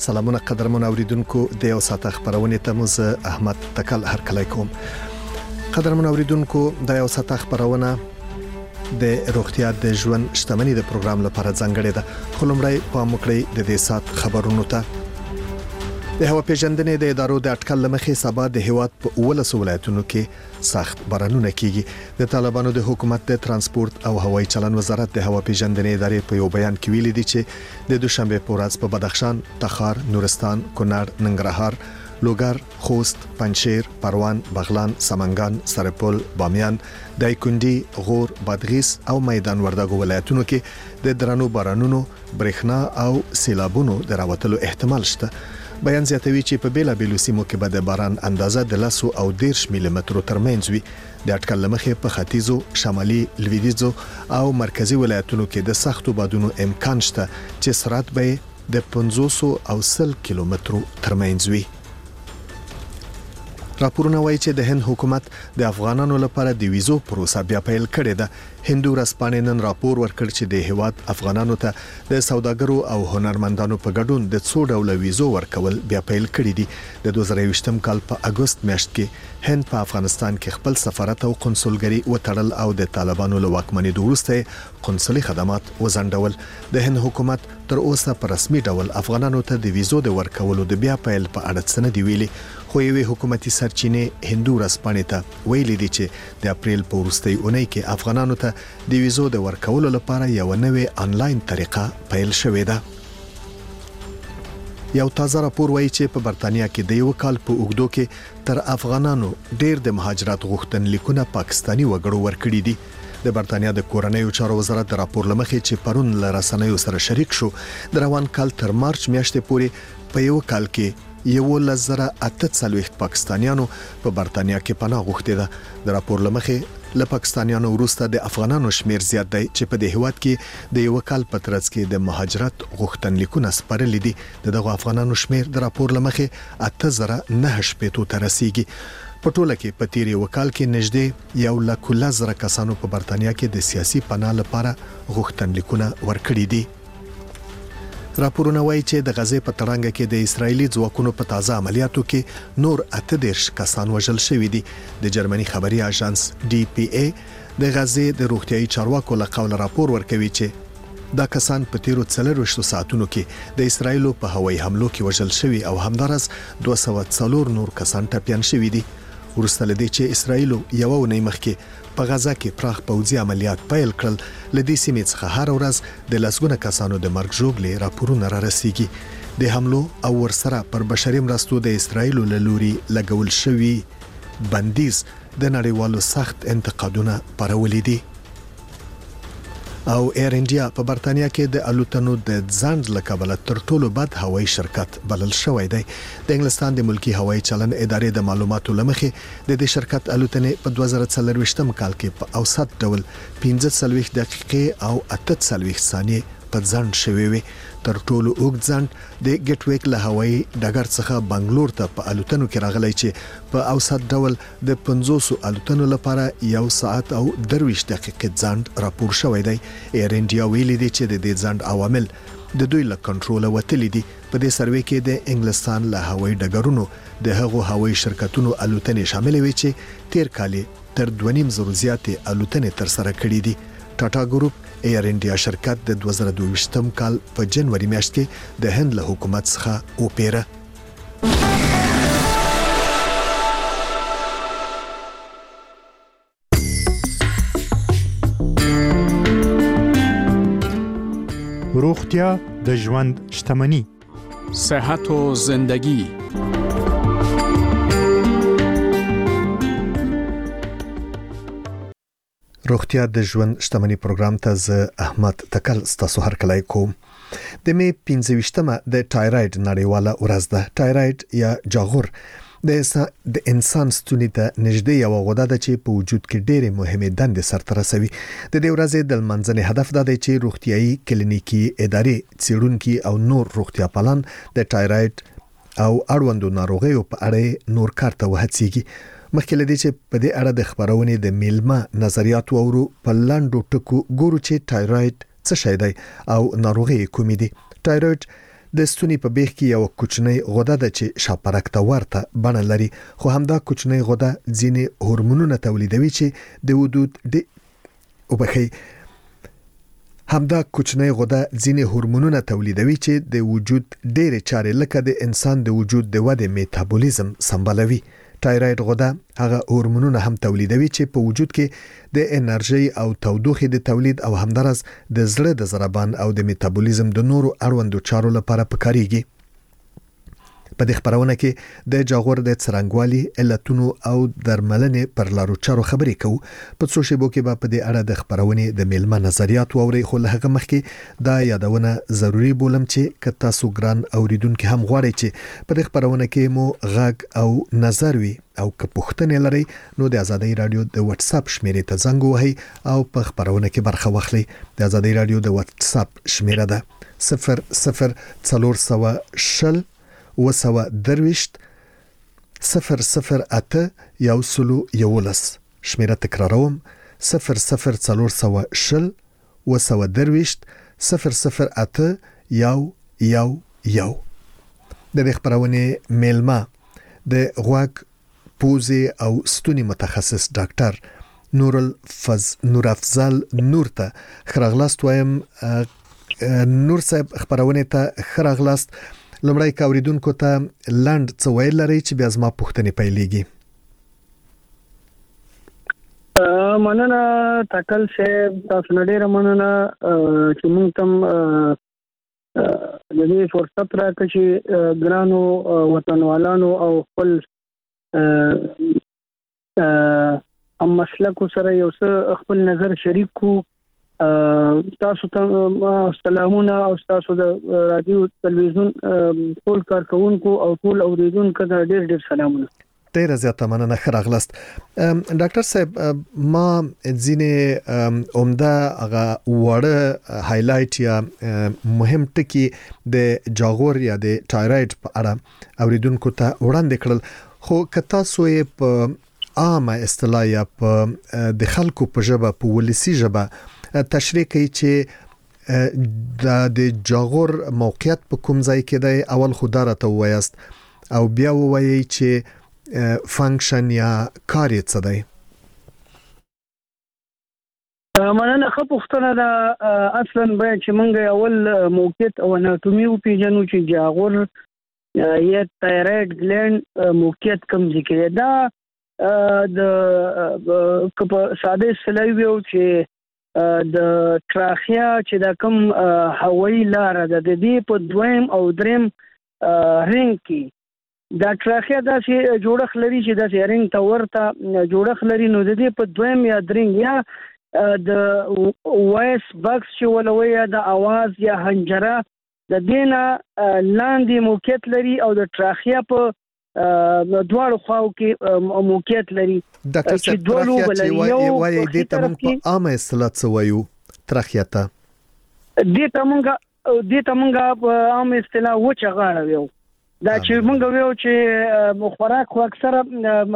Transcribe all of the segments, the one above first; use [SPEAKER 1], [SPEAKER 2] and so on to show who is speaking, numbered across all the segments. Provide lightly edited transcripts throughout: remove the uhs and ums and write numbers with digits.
[SPEAKER 1] سلامونه قدرمن اوریدونکو د یو ساعت خبرونه ته مو زه احمد تکل هرکلی کوم. قدرمن اوریدونکو د یو ساعت خبرونه د روغتیا د ژوند شتمنۍ د پروګرام لپاره ځانګړې ده. خلمړی په مکړی د دې ساعت خبرونو ته د هوا پیژندنې د ادارو د اټکل لمخې سبا د هیواد په 19 ولایتونو کې سخت بارانونه کیږي. د طالبانو د حکومت د ترانسپورت او هوایي چلن وزارت د هوا پیژندنې ادارې په یو بیان کې ویلي دي چې د دوشنبه په ورځ په بدخشان، تخار، نورستان، کونړ، ننګرهار، لوګر، خوست، پنجشیر، پروان، بغلان، سمنګان، سرپل، بامیان، دایکنډي، غور، بادغیس او میدان وردګو ولایتونو کې د درنو بارانونو، برېښنا او سیلابونو د راوتلو احتمال شته. بیان زیاتوي چې په بیلا بیلو سیمو کې به د باران اندازه د 10 او 10 ملي مترو ترمنځ وي. د اټکل لمخې په ختیځو، شمالي، لویدیځو او مرکزی ولایتونو کې د سختو بادونو امکان شته چې سرعت به د 500 او 100 کیلومترو ترمنځ وي. راپورونه وایي چې د هند حکومت د افغانانو لپاره د ویزو پروسه بیا پیل کړې ده. هندو رسپانې نن راپور ورکړ چې د هیواد افغانانو ته د سوداګرو او هنرمندانو په ګډون د 2 ډوله ویزو ورکول بیا پیل کړي دي. د 2023م کال په اگست میاشت کې هند په افغانستان کې خپل سفارت او قونسلګري وتړل او د طالبانو له واکمنۍ وروسته قونسلي خدمات وزندول. د هند حکومت تر اوسه په رسمي ډول افغانانو ته د ویزو د ورکولو د بیا پیل په اړه څه نه دی ویلي. خو یوې حکومتي سرچینې هندو رسپانې ته ویلي دي چې د اپریل په وروستۍ اونۍ کې افغانانو ته د ویزو د ورکولو لپاره یو نوې انلاین طریقه پیل شوې ده. یو تازه راپور وایي چې په برتانیا کې د یو کال په اوږدو کې تر افغانانو ډېر د مهاجرت غوښتنلیکونه پاکستانی وګړو ورکړي دي. د برتانیا د کورنیو چارو وزارت د راپور لمخې چې پرون له رسنیو سره شریک شو، د روان کال تر مارچ میاشتې پورې په یو کال کې 1,840 پاکستانیانو په برتانیا کې پناه غوښتي ده. د راپور لمخې له پاکستانیانو وروسته د افغانانو شمیر زیات دی چې په دې هیواد کې د یو کال په ترڅ کې د مهاجرت غوښتنلیکونه سپارلي دي. دغه افغانانو شمیر د راپور لمخې 8,980 ته رسیدي. په ټوله کې په تیر یو کال کې نږدې 1,00,000 کسانو په برتانیا کې د سیاسي پناه لپاره غوښتنلیکونه ورکړي دي. راپورونه وایي چې د غزې په تړانګه کې د اسرایلی ځواکونو په تازه عملیاتو کې نور 18 کسان وژل شوي دي. د جرمني خبري اژانس DPA د غزې د روغتيایي چارواکو له قوله راپور ورکوي چې دا کسان په تیرو 24 ساعتونو کې د اسرایلو په هوایي حملو کې وژل شوي او همدارس 204 نور کسان ټپيان شوي دي. ورسته لدی چې اسرایلو یو ونی مخکې په غزا کې پراخ پوځي عملیات پیل کړل. لدی سیمې څخه هر ورځ د لسګونه کسانو د مرګ ژوبلې راپورونه را رسیږي. د حملو او ورسره پر بشري مرستو د اسرایلو له لوري لګول شوی بندیز د نړیوالو سخت انتقادونه پرولې دي. او ایر انډیا په برتانیا کې د الوتنو د ځنډ له کبله تر ټولو بد هوایي شرکت بلل شوی دی. د انګلستان د ملکی هوایي چلن ادارې د معلوماتو لمخې د دې شرکت الوتنې په 2024م کال کې په اوسط ډول 15 دقیقې او 48 ثانیې په ځنډ شوی وي. تر ټولو اوږد ځنډ د ګټ ویک له هوایي ډګر څخه بنگلور ته په الوتنو کې راغلی چې په اوسط ډول د 500 الوتنو لپاره 1 ساعت او 23 دقیقې ځنډ راپور شوی دی. ایر انډیا ویلي دی چې د دې ځنډ عوامل د دوی له کنټروله وتلي دي. په دې سروې کې د انګلستان له هوایي ډګرونو د هغو هوایي شرکتونو الوتنې شامل وي چې تیر کال تر 2.5 زیاتې الوتنې تر سره کړې دي. ټاټا ګروپ ایر انډیا شرکت د 2022م کال په جنوري میاشت کې د هند له حکومت څخه اوپیره.
[SPEAKER 2] روغتیا د ژوند شتمني،
[SPEAKER 3] صحت و زندگی.
[SPEAKER 1] روغتیا د ژوند شتمنۍ پروګرام ته زه احمد تکل ستاسو هرکلی کوم. د می 25مه د ټایراید نړیواله ورځ ده. ټایراید یا جاغور د انسان ستوني ته نږدې یو غده ده چې په وجود کې ډېرې مهمه دندې سرته رسوي. د دې ورځې د منځني هدف دا دی چې روغتيایي کلینیکي ادارې څېړونکي او نور روغتیا پالان د ټایراید او اړوندو ناروغیو په اړه نور کار ته وهڅيږي. مخکې لدی چې په دې اړه د خبرونې د میلمه نظریات وورو په لاندو ټکو ګورو چې ټایراید څه شی دی او ناروغي کومې دي. ټایراید د ستوني په بیخ کې یو کوچنی غده ده چې شاپرک ته ورته بڼه لري، خو همدا کوچنی غده ځینې هورمونونه تولیدوي چې د وجود همدا کوچنی غده ځینې هورمونونه تولیدوي چې د وجود ډېرې چارې لکه د انسان د وجود د ودې میتابولیزم سمبالوي. تایراید غده هغه هورمونونه هم تولیدوي چې په وجود کې د انرژي او تودوخې د تولید او همدارس د زړه د ضربان او د میتابولیزم د نورو اړوندو چارو لپاره پکاريږي. په دې خبرونه کې د جاغور د څرنګوالي علتونو او درملنې پر لارو چارو خبرې کوو. په څو شیبو کې به په دې اړه د خبرونې د میلمه نظریات واوري، خو له هغه مخکې دا یادونه ضروری بولم چې که تاسو ګران اوریدونکو هم غواړئ چې په دې خبرونه کې مو غږ او نظر وي او که پوښتنې لرئ نو د آزادۍ رادیو د واتس اپ شمیرې ته زنګ ووهئ او په خبرونه کې برخه واخلئ. د آزادۍ رادیو د واتس اپ شمیره ده 0040 وسوه درويشت 008 111. شمیره تکراروم 0040 وسوه درويشت 008 111. د خبرونه میلمه د غوږ پوزي او ستوني متخصص ډاکټر نور افضل نور ته خراغلاست وایم. نور صاحب خبرونه ته خراغلاست. لمړی کاوریدونکو ته لاند څه ویل لري چې بیا زما پوښتنې پیلېږي.
[SPEAKER 4] مننه تکل صاحب، تاسو نه ډېره مننه چې موږ ته د دې فرصت راکړئ چې ګرانو وطنوالانو او خپل هم مسلکو سره یو څه خپل نظر شریک کو. تاسو ته سلامونه او تاسو د رادیو تلویزیون ټول کارکونکو او ټول اوریدونکو ته ډېر سلامونه.
[SPEAKER 1] ډېر زیاته مننه خراغلاست. ډاکټر صاحب، ما ځینې عمده هغه وړه هایلایټ یا مهم ټکي د جاغور یا د تایراید په اړه اوریدونکو ته وړاندې کړل، خو که تاسو یې په عامه اصطلاح یا په د خلکو په ژبه په ولسی ژبه تشریح کوي چې د جاغور موقعیت په کوم ځای کې دی، اول خو دا راته ووایاست او بیا ووایي چې فنکشن یا کار یې څه دی.
[SPEAKER 4] مننه ښه پوښتنه ده. اصلا باید چې موږ اول موقعیت او اناتومي وپېژنو چې جاغور یا تایراید ګلینډ موقعیت کوم ځای کې ده. د په ساده اصطلاح ویو چې د تراخیا چې دا کوم هوایی لار ده د دې په دویم او دریم رنګ کې دا تراخیا داسې جوړښت لري چې داسې رنګ ته ورته جوړښت لري. نو د دې په دویم یا دریم یا د وایس باکس چې ولوي یا د आवाज یا حنجره د دینه لاندې موقعیت لري او د تراخیا په دواړو خواو کې موقعیت لري.
[SPEAKER 1] ډاکټر صاحب، تراخیا چې وایي د ته موږ په عامه اصطلاح څه وایو؟ تراخیا ته
[SPEAKER 4] د ته موږ په عامه اصطلاح وچه غاړه ویو. دا چې موږ ویو چې خوراک خو اکثره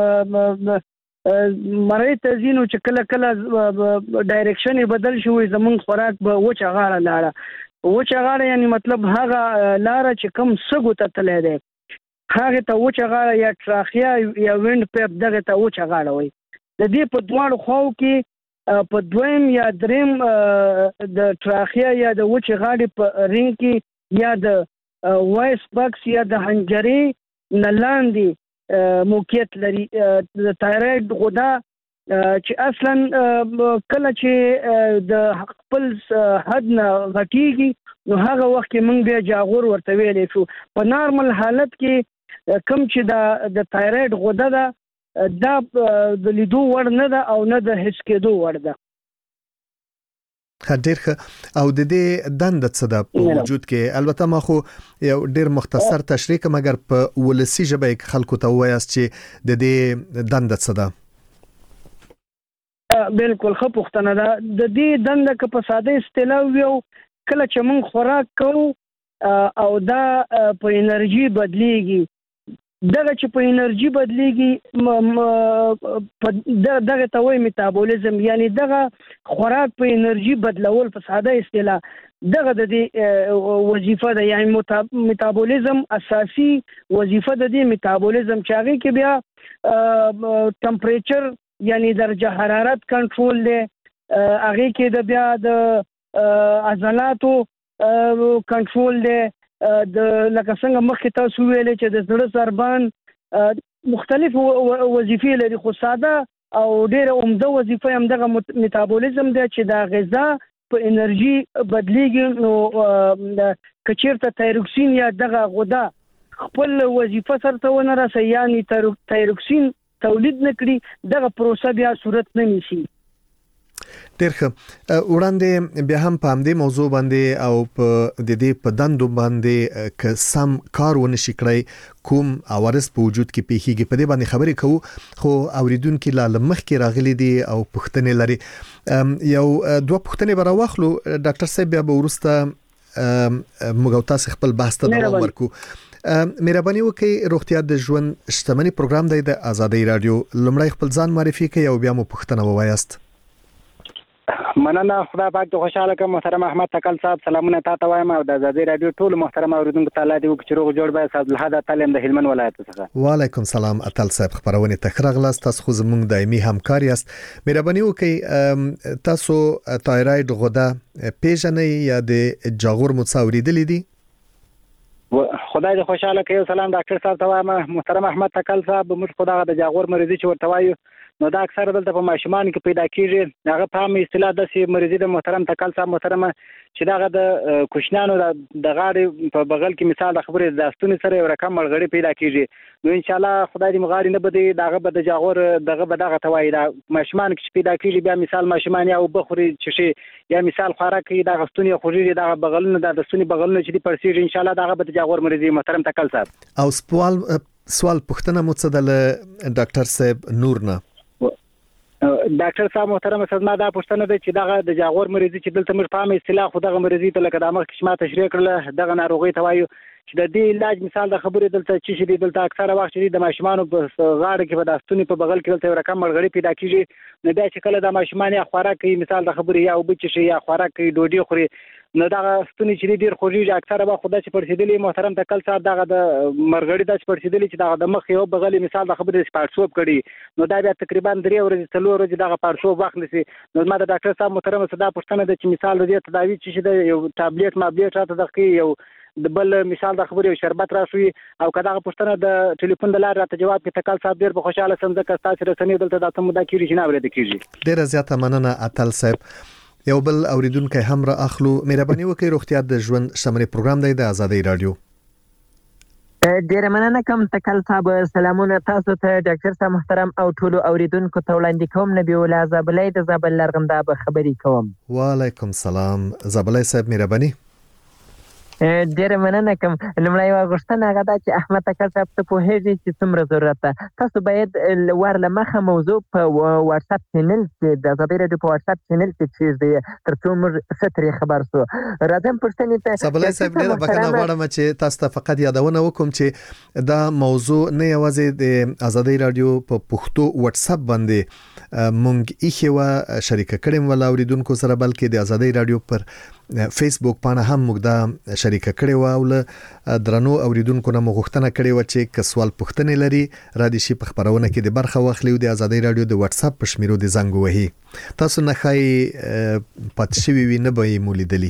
[SPEAKER 4] مړی ته ځینو چې کله کله ډایرکشن بدل شوی، زمونږ خوراک به وچه غاړه لاړه. وچه غاړه یعنی مطلب هغه لاره چې کم سګو ته تللی دی هغه ته وچه غاړه یا تراخیا یا وینډ پیپ دغه ته وچه غاړه وي. د دې په دواړو خواو کې په دویم یا دریم د تراخیا یا د وچه غاړې په رنګ کې یا د وایس باکس یا د حنجرې نه لاندې موقعیت لري. د تایراید غده چې اصلا کله چې د خپل حد نه غټیږي نو هغه وخت کې موږ بیا جاغور ورته ویلی شو. په نارمل حالت کې کوم چې د تایراید غده ده دا د لیدو وړ نه ده او نه د حس کېدو وړ ده.
[SPEAKER 1] ډېر ښه. او د دې دنده څه ده په وجود کې؟ البته ما خو یو ډېر مختصر تشریح کوم، مګر په ولسی ژبه کې خلکو ته وایاست چې د دې دنده څه ده.
[SPEAKER 4] بالکل ښه پوښتنه ده. د دې دنده که په ساده اصطلاح ویو، کله چې موږ خوراک کوو او دا په انرژي بدلیږي، دغه چې په انرژي بدلیږي دغه ته وایي میتابولیزم، یعنی دغه خوراک په انرژي بدلول په ساده اصطلاح دغه د وظیفه ده، یعنی میتابولیزم اساسي وظیفه د دې میتابولیزم چې هغه کې بیا ټمپریچر یعنی درجه حرارت کنټرول دی، هغه کې د بیا د عضلاتو کنټرول دی، د لکه څنګه مخکې تاسو ویلې چې د زړه ضربان مختلف وظیفې لري، خو ساده او ډېره عمده وظیفه هم دغه میتابولیزم دی چې د غذا په انرژي بدلیږي. نو کچیرته تایروکسین یا دغه غده خپل وظیفه سره ونه رسي، یعنی تایروکسین تولید نکړي، دغه پروسه بیا صورت نه نیسي.
[SPEAKER 1] ډېر ښه. وړاندې بیا هم په همدې موضوع باندې او په دې په دندو باندې که سم کار ونه شي کړی کوم عوارض په وجود کې پیښیږي په دې باندې خبرې کوو، خو اوریدونکو لا مخکې راغلي دي او پوښتنې لري. یو دوه پوښتنې به راواخلو ډاکټر صاحب، بیا به وروسته موږ تاسو خپل بحث ته دوام ورکو. مهرباني وکړئ، روغتیا د ژوند شتمنۍ پروګرام دی د آزادۍ رادیو. لومړی خپل ځان معرفي کړئ او بیا مو پوښتنه ووایاست.
[SPEAKER 5] مننه، خدای پاک ته خوشاله کوم. محترم احمد تکل صاحب سلامونه تاسو وایم او د آزادۍ رادیو ټول محترم اوریدونکو ته الله دې وکړي چې روغ جوړ به صاحب الحد تعلیم د هلمند ولایت څخه.
[SPEAKER 1] وعلیکم سلام اتل صاحب، خبرونه تخرغلاست، تاسو خو زموږ دایمي همکار یاست. مهرباني وکړئ تاسو تایراید غده پیژنئ یا د جاغور متصوریدلې دي؟
[SPEAKER 5] خدای دې خوشاله کوي. سلام ډاکټر صاحب ته وایم. محترم احمد تکل صاحب، موږ خدای د جاغور مریضي چې ورته وایو نو دا اکثر دلته په ماشومان کې پیدا کیږي. هغه په عام اصطلاح د مریضي د محترم تکل صاحب محترمه چې داغه د کوشنانو د غاړې په بغل کې مثال د خبرې د استونې سره یو رقم ملغړی پیدا کیږي. نو ان شاء الله خدای دې مغاړي نه بده داغه به د جاغور دغه به دغه توای دا ماشومان کې پیدا کیږي. بیا مثال ماشومان یا وبخوري چې یا مثال خوراک کې د غستونی خوري د بغلونو د استونی بغلونو چې دی پرسیږي. ان شاء الله داغه به د جاغور مریضي محترم تکل صاحب.
[SPEAKER 1] او سوال پوښتنه مو څه د ډاکټر صاحب نور نه
[SPEAKER 5] ډاکټر صاحب محترم صدما دا پوښتنه ده چې دغه د جاغور مریضي چې دلته موږ په عامه اصطلاح خو دغه مریضي ته لکه د مخ کشما تشریح کړل دغه ناروغي ته وایو چې د دې علاج مثال د خبرې دلته چې دلته اکثره وخت چې د ماشومان په غاړه کې په داستونی په بغل کې دلته رقم ملغړی پیدا کیږي. نو دا چې کله د ماشومان یا خوراک کوي مثال د خبرې یا وبچ شي یا خوراک کوي ډوډۍ خوري نو دا ستونی چې ډیر خوږي اکثره وخت خدای چې پرسیدلی محترم تکل صاحب دغه د مرغړی د پرسیدلی چې دغه د مخ یو بغل مثال د خبرې سپارسوب کړي نو دا بیا تقریبا 3 ورځې 4 ورځې دغه پارسوب وخت نسی. نو ما د ډاکټر صاحب محترم صدا پوښتنه ده چې مثال د تداوی چې د یو ټابلیټ راته دغه یو د بل مثال د خبرې شربت راشي او کدا پوښتنه د ټلیفون د لار راته جواب کې تکل صاحب ډیر په خوشاله سم ځکه تاسو رسنۍ دلته د تمدا کیږي چې نه ورته کیږي.
[SPEAKER 1] ډیر زیاته مننه اتل صاحب. یو بل اوریدونکو هم را اخلو. مهرباني وکړئ، روغتیا د ژوند شتمنۍ پروګرام دی د آزادۍ رادیو.
[SPEAKER 6] ډیر مننه کوم تکل صاحب. سلامونه تاسو ته ډاکټر صاحب محترم او ټول اوریدونکو ته وړاندې کوم. نبی الله زابلای د زابل لرغنده به خبرې کوم.
[SPEAKER 1] وعلیکم سلام زابلای صاحب، مهرباني.
[SPEAKER 6] ډیر مننه کوم. لمړی غوښتنه هغه ده چې احمد تکل صاحب ته په هیڅ چې څومره ضرورت ده تاسو باید ورله مخه موضوع په واتس اپ چینل کې د آزادۍ رادیو په واتس اپ چینل کې چې ترڅو موږ ستري خبر سو راځم پښتنې ته.
[SPEAKER 1] زابلای صاحب ډیر بخښنه غواړم چې تاسو ته فقط یادونه وکم چې دا موضوع نه یوازې د آزادۍ رادیو په پښتو واتس اپ باندې مونږ ایخوا شریک کړم ول اوریدونکو سره بلکې د آزادۍ رادیو پر فیسبوک باندې هم موږ دا شریک کړی و او درنو اوریدونکو نه مغوښتنه کړې و چې که سوال پوښتنې لري را دي شي په خبرونه کې د برخه واخلي او د آزادۍ رادیو د واتس اپ په شمیرو د زنګ وهي. تاسو نه خای پاتشوي وي نه به مولیدلی.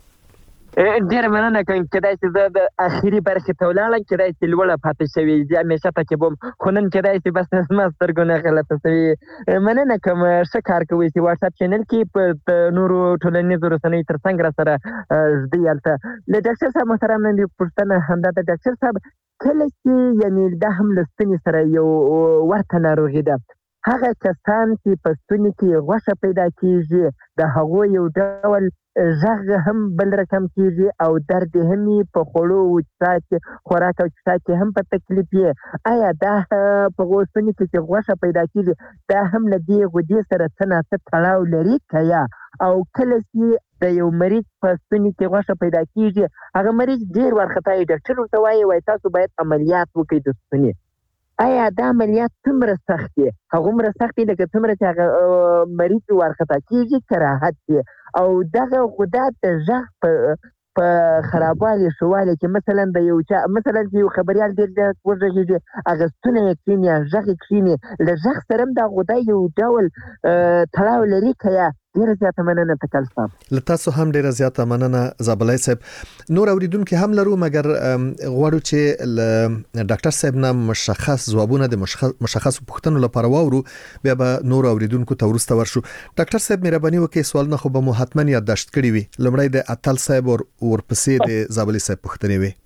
[SPEAKER 6] ډیر مننه کوم. کدای چې زه د اخیری برخه ته ولاړم کدای چې لوړه پاتې شوی چې همیشه پکې بوم خو نن کدای چې بس ما سترګونه غلطه شوی. مننه کوم. ښه کار کوي چې واتس اپ چینل کې په نورو ټولنیزو رسنیو ترڅنګ را سره زده یالته. له ډاکټر صاحب محترم نن پوښتنه همدا د ډاکټر صاحب کله چې یعنی د هم لستنی سره یو ورته ناروغي ده هغه کسان چې په ستوني کې غوښه پیدا کیږي د هغو یو ډول ژغ هم بل رقم کیږي او درد هم په خوړو او خوراک او څاڅکي هم په تکلیف یې. آیا دا په غوښتنې کې غوښه پیدا کیږي دا هم لدی غوډي سره څه تړاو لري کیا او کله چې د یو مریض په ستوني کې غوښه پیدا کیږي هغه مریض ډیر ورخته ډاکټر ته وایي تاسو باید عملیات وکړئ د ستوني آیا دا عملیات څومره سخت دي؟ هغومره سخت دي لکه څومره چې هغه مریض وارخطا کېږي که راحت دي؟ او دغه غده د غږ په خرابوالي ښهوالي کې مثلا د یو چا مثلا چې یو خبریال ډېر زیات وغږېږي هغه ستونی یې کښېني یا غږ یې کښېني له غږ سره هم دا غده یو ډول تړاو لري که یا ډیره زیاته مننه تکل صاحب.
[SPEAKER 1] له تاسو هم ډیره زیاته مننه زابلای صاحب. نور اوریدونکو هم لرو مګر غواړو چې له ډاکټر صاحب نه مشخص ځوابونه د مشخص پوښتنو لپاره واورو بیا به نور اوریدونکو ته ورسته ورشو. ډاکټر صاحب مهرباني وکړئ سوالونه خو به مو حتما یادداشت کړي وي. لومړی د اتل صاحب ورپسې د زابلای صاحب پوښتنې وي.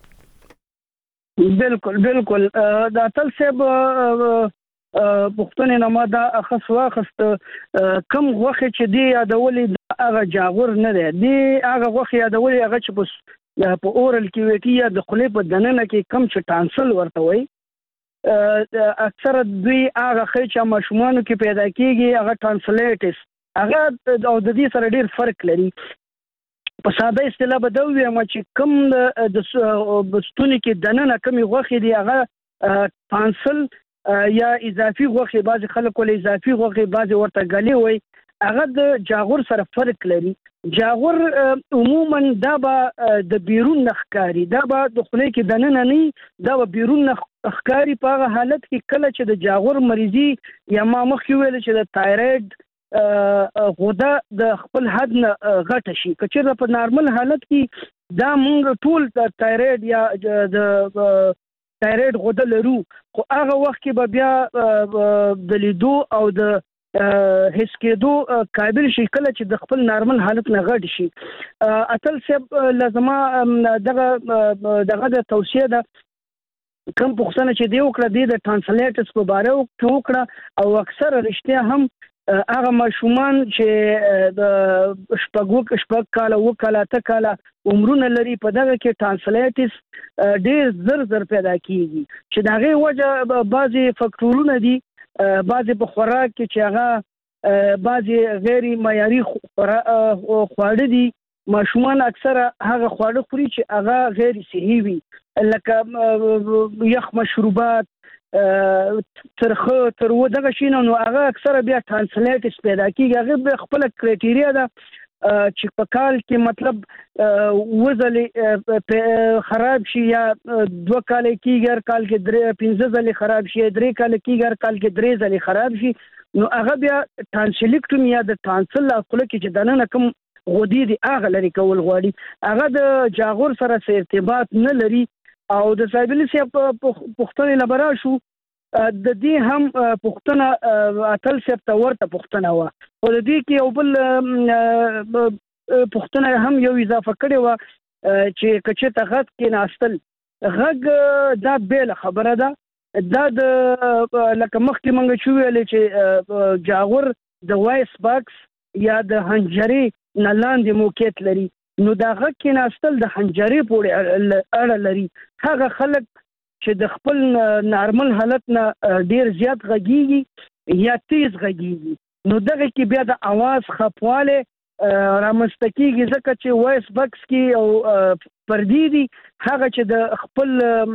[SPEAKER 4] بالکل د اتل صاحب پښتون نه ما دا اخص واخست کم غوخه چې دی یادولې هغه جاغور نه دی دی هغه غوخه یادولې هغه چې په اورل کې وتی یا د خلې په دننه کې کم چې ټانسل ورته وي اکثر دوی هغه چې ماشومانو کې پیدا کیږي هغه ټانسلیټس هغه او د دې سره ډیر فرق لري. په ساده اصطلاح به دا وایم چې کم د ستوني کې دننه کم غوخه دی هغه ټانسل یا اضافي غوخه بعض خلک ول اضافي غوخه بعض ورته غلي وي هغه د جاغور سره فرق لري. جاغور عموما دا به د بیرون نخکاری دا به د خلې کې دننه نه دا به بیرون نخکاری په هغه حالت کې کله چې د جاغور مریضي یا ما مخکې ویل چې د تایرویډ غده د خپل حد نه غټه شي کچېره په نارمل حالت کې دا مونږ ټول د تایرویډ یا د تایرویډ غده لرو خو هغه وخت کې به بیا د لیدو او د هیڅ کېدو قابل شي کله چې د خپل نارمل حالت نه غټ شي. اتل صاحب لازمه دغه د توصیه ده کم پوښتنه چې دی وکړه د ټرانسلیټس په باره وکړه او اکثر رښتیا هم هغه ماشومان چې د شپږ کاله و کاله ته کاله عمرونه لري په دغه کې ټرانسلیټس ډیر زر پیدا کیږي چې دغه وجه بعضی فاکټورونه دي بعضی په خوراک کې چې هغه بعضی غیر معیاري خواړه دي ماشومان اکثر هغه خواړه خوري چې هغه غیر صحي وي لکه یخ مشروبات ترخه تر و دغه شي نو هغه اکثر بیا ټرانسلیټس پیدا کیږي هغه خپل کرایټیریا ده چې په کال کې مطلب وزل خراب شي یا 2 کال کېږي هر کال کې 15 ځله خراب شي 3 کال کېږي هر کال کې 3 ځله خراب شي نو هغه بیا ټرانسلیکټومي یا د ټانسل خپل کې چې دننه کوم غدي دي هغه لري کول غواړي هغه د جاغور سره ارتباط نه لري او د سایبلی سي پښتنه لبرا شو د دې هم پښتنه اتل سي ته ورته پښتنه وا او د دې کې یو بل پښتنه هم یو اضافه کړي وا چې کچې ته غږ کې ناستل غږ دا بیل خبره ده دا د لکه مخکې مونږ چې ویل چې جاغور د وایس باکس یا د حنجري نلاندې موقعیت لري نو دا غږ کې ناستل د حنجري پورې اړه لري هغه خلک چې د خپل نارمل حالت نه ډیر زیات غږیږي یا تیز غږیږي نو دغه کې بیا د आवाज خپواله رامنځته کیږي ځکه چې وایس باکس کې او پردي دي هغه چې د خپل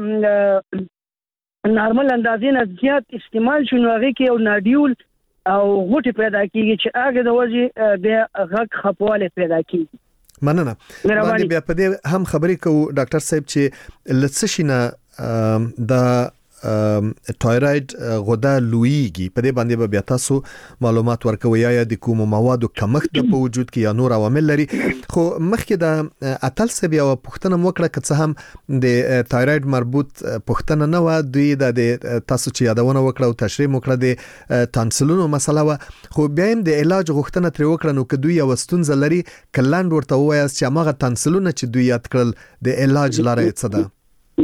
[SPEAKER 4] نارمل اندازې نه زیات استعمال شونه هغه کې یو ناډیول او غوټي پیدا کیږي چې هغه د وجه بیا غږ خپواله پیدا کیږي.
[SPEAKER 1] مننه. باندې بیا په دې هم خبرې کوو ډاکټر صاحب چې لڅشینه د تایرویډ غده لویږي په دې باندې به بیا تاسو معلومات ورکوي یا د کوم موادو کمښت په وجود کې یا نور عوامل لري خو مخکې د اتل سبي او پښتنه وکړه که څه هم د تایرویډ مربوط پښتنه نه و دوی د تاسو چې یادونه وکړه او تشریح وکړه د تانسلونو مسله و خو بیا هم د علاج غوښتنه تر وکړه نو که دوی یو ستونزه لري کلاند ورته وایي چې هغه تانسلونه چې دوی یاد کړل د علاج لاره څه ده؟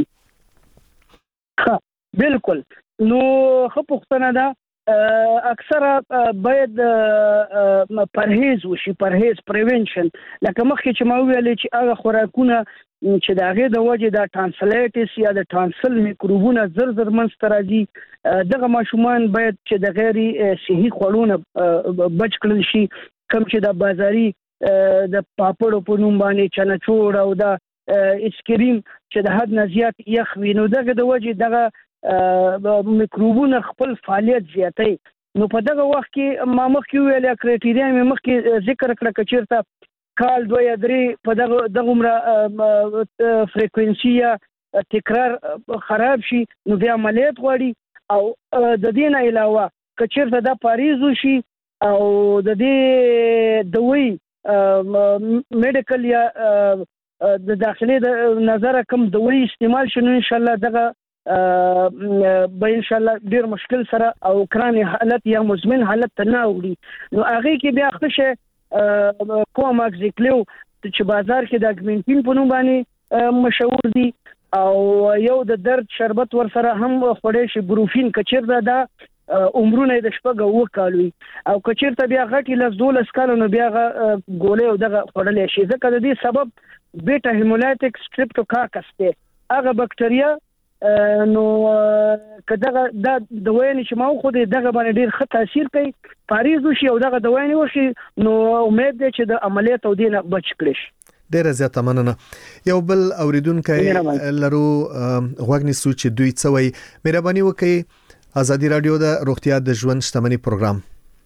[SPEAKER 4] بالکل نو خو پښتنه دا اکثره باید پرهیز وشي پرهیز پریونشن لکه مخکې چې ما ویلې چې هغه خوراکونه چې د هغه د وجه د ټرانسلیټس یا د ټرانسل میکروبونه زر منځته راځي دغه ماشومان باید چې د غیر صحي خوړونه بچ کړل شي کوم چې د بازاري د پاپړو په نوم باندې چنچوړ او د اسکریم چې د حد نه زیات یخ وي نو دغه د وجه دغه میکروبونه خپل فعالیت زیاتوي. نو په دغه وخت کې ما مخکې ویل کرایټیریا مې مخکې ذکر کړه که چېرته کال 2 یا 3 په دغه عمره فریکوینسي یا تکرار خراب شي نو بیا عملیات غواړي. او د دې نه علاوه که چېرته دا پاریز وشي او د دې دوی میډیکل یا د داخلي د نظر کم دوی استعمال شنو ان شاء الله دغه به ان شاء الله ډیر مشکل سره او کراني حالت یا مزمن حالت ته نه وړي. نو هغه کې بیا خشه کوماکسیکلیو چې بازار کې د اګمنټین په نوم باندې مشهور دي او یو د درد شربت ور سره هم خوړې شي بروفین کچیر دا عمرونه د شپږ وکالوي او کچیرته بیا غټي لس 12 کال نو بیا ګولې او دغه خوړلې شي. ځکه د دې سبب بیٹا هیمولایټک سټریپټوکاکس دی هغه بکټریا. نو کداغه دا دوی چې ما خو دغه باندې ډیر ښه تاثیر کوي پاریز وشي او دغه دوی وشي نو امید ده چې د عملیات او دینه بچ کړي.
[SPEAKER 1] ډیره زیاته مننه. یو بل اوریدونکو لرو غوښنی سوچ دوی څوي مهرباني وکړئ ازادي رادیو د روغتیا د ژوند شتمنۍ پروګرام.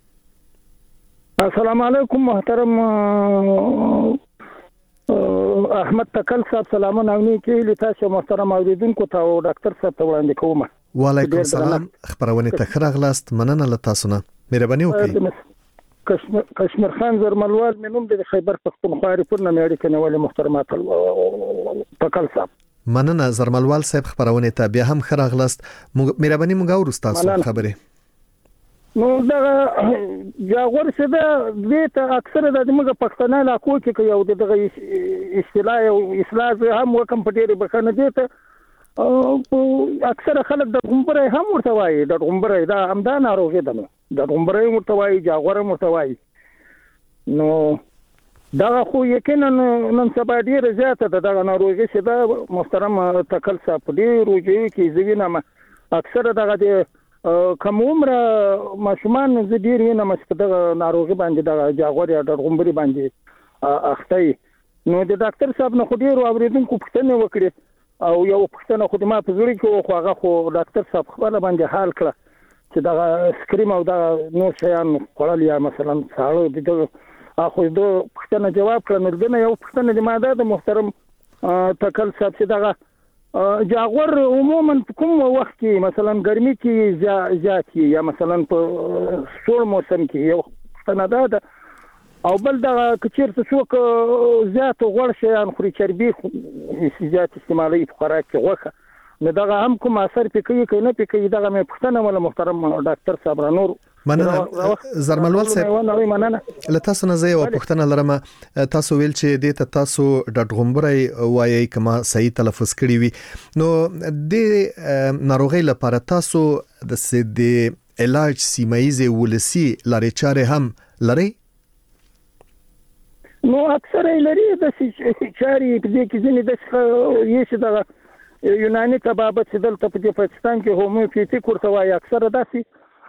[SPEAKER 7] السلام علیکم محترم احمد تکل صاحب سلامونه او نیکی لتاسو محترم اوریدونکو ته او ډاکټر صاحب ته وړاندې کوم.
[SPEAKER 1] وعلیکم السلام خبرونه ته خراغلاست مننه لتاسو نه مهرباني وکړئ.
[SPEAKER 7] کشمیر خان زرملوال منوم د خیبر پختونخوا ریپورټ نه اړیکه نیولې محترمات تکل صاحب.
[SPEAKER 1] مننه زرملوال صاحب خبرونه ته بیا هم خراغلاست مهرباني موږ ورستاسو خبره.
[SPEAKER 7] نو دا جاغور څه دا دې ته اکثره د موږ پښتنه علاقو کې یو دغه اصطلاح او اصلاح هم وکم په ډېر بخنه دې ته اکثره خلک د غومبره هم ورته وایي د غومبره دا همدا ناروغي ده نو د غومبره ورته وایي جاغور ورته وایي. نو دا خو یقینا نن سبا ډېر زیاته ده دغه ناروغي چې دا محترم تکل صاحب دې روجي کې زوینه اکثره دغه کوم عمره ماشومان زه ډیر وینم چې دغه ناروغي باندې د جاغور یا د غومبري باندې اخته. نو د ډاکټر صاحب نه خو ډیر اوریدونکو پوښتنه وکړي او یو پوښتنه خو د ما په زړه کې خو هغه خو ډاکټر صاحب خپل باندې حال کړ چې دغه سکریم او د نو شیان خپل یا مثلا ساړو دغه اخو د پوښتنه جواب کړ. نو دنه یو پوښتنه د ماده د محترم تکل صاحب چې دغه جاغور عموما کوم وخت کې مثلا ګرمي کې زیات یا مثلا په سوړ موسم کې یو څنګه ده او بل دا کچیرته څوک زیات غوړ شیان خوري چربي زیات استعمالي په خوراک کې غوښه نو دا هم کوم اثر پکې کوي نه پکې دا مې پښتنه ولا محترم ډاکټر صاحب رانور
[SPEAKER 1] مننه زرملوال صاحب لتاسو نه زه او پښتنه لرم تاسو ویل چې د تاسو د غومبري وایي کما صحیح تلفظ کړی وي نو د ناروغي لپاره تاسو د سید علاج سیمایي ولسی لارې چارې هم لري.
[SPEAKER 7] نو اکثر لري د چاري په دې کې ځینې د یې د یوناني طبابت چې دلته په پاکستان کې هومیوپیتیک ورته وایي اکثر داسي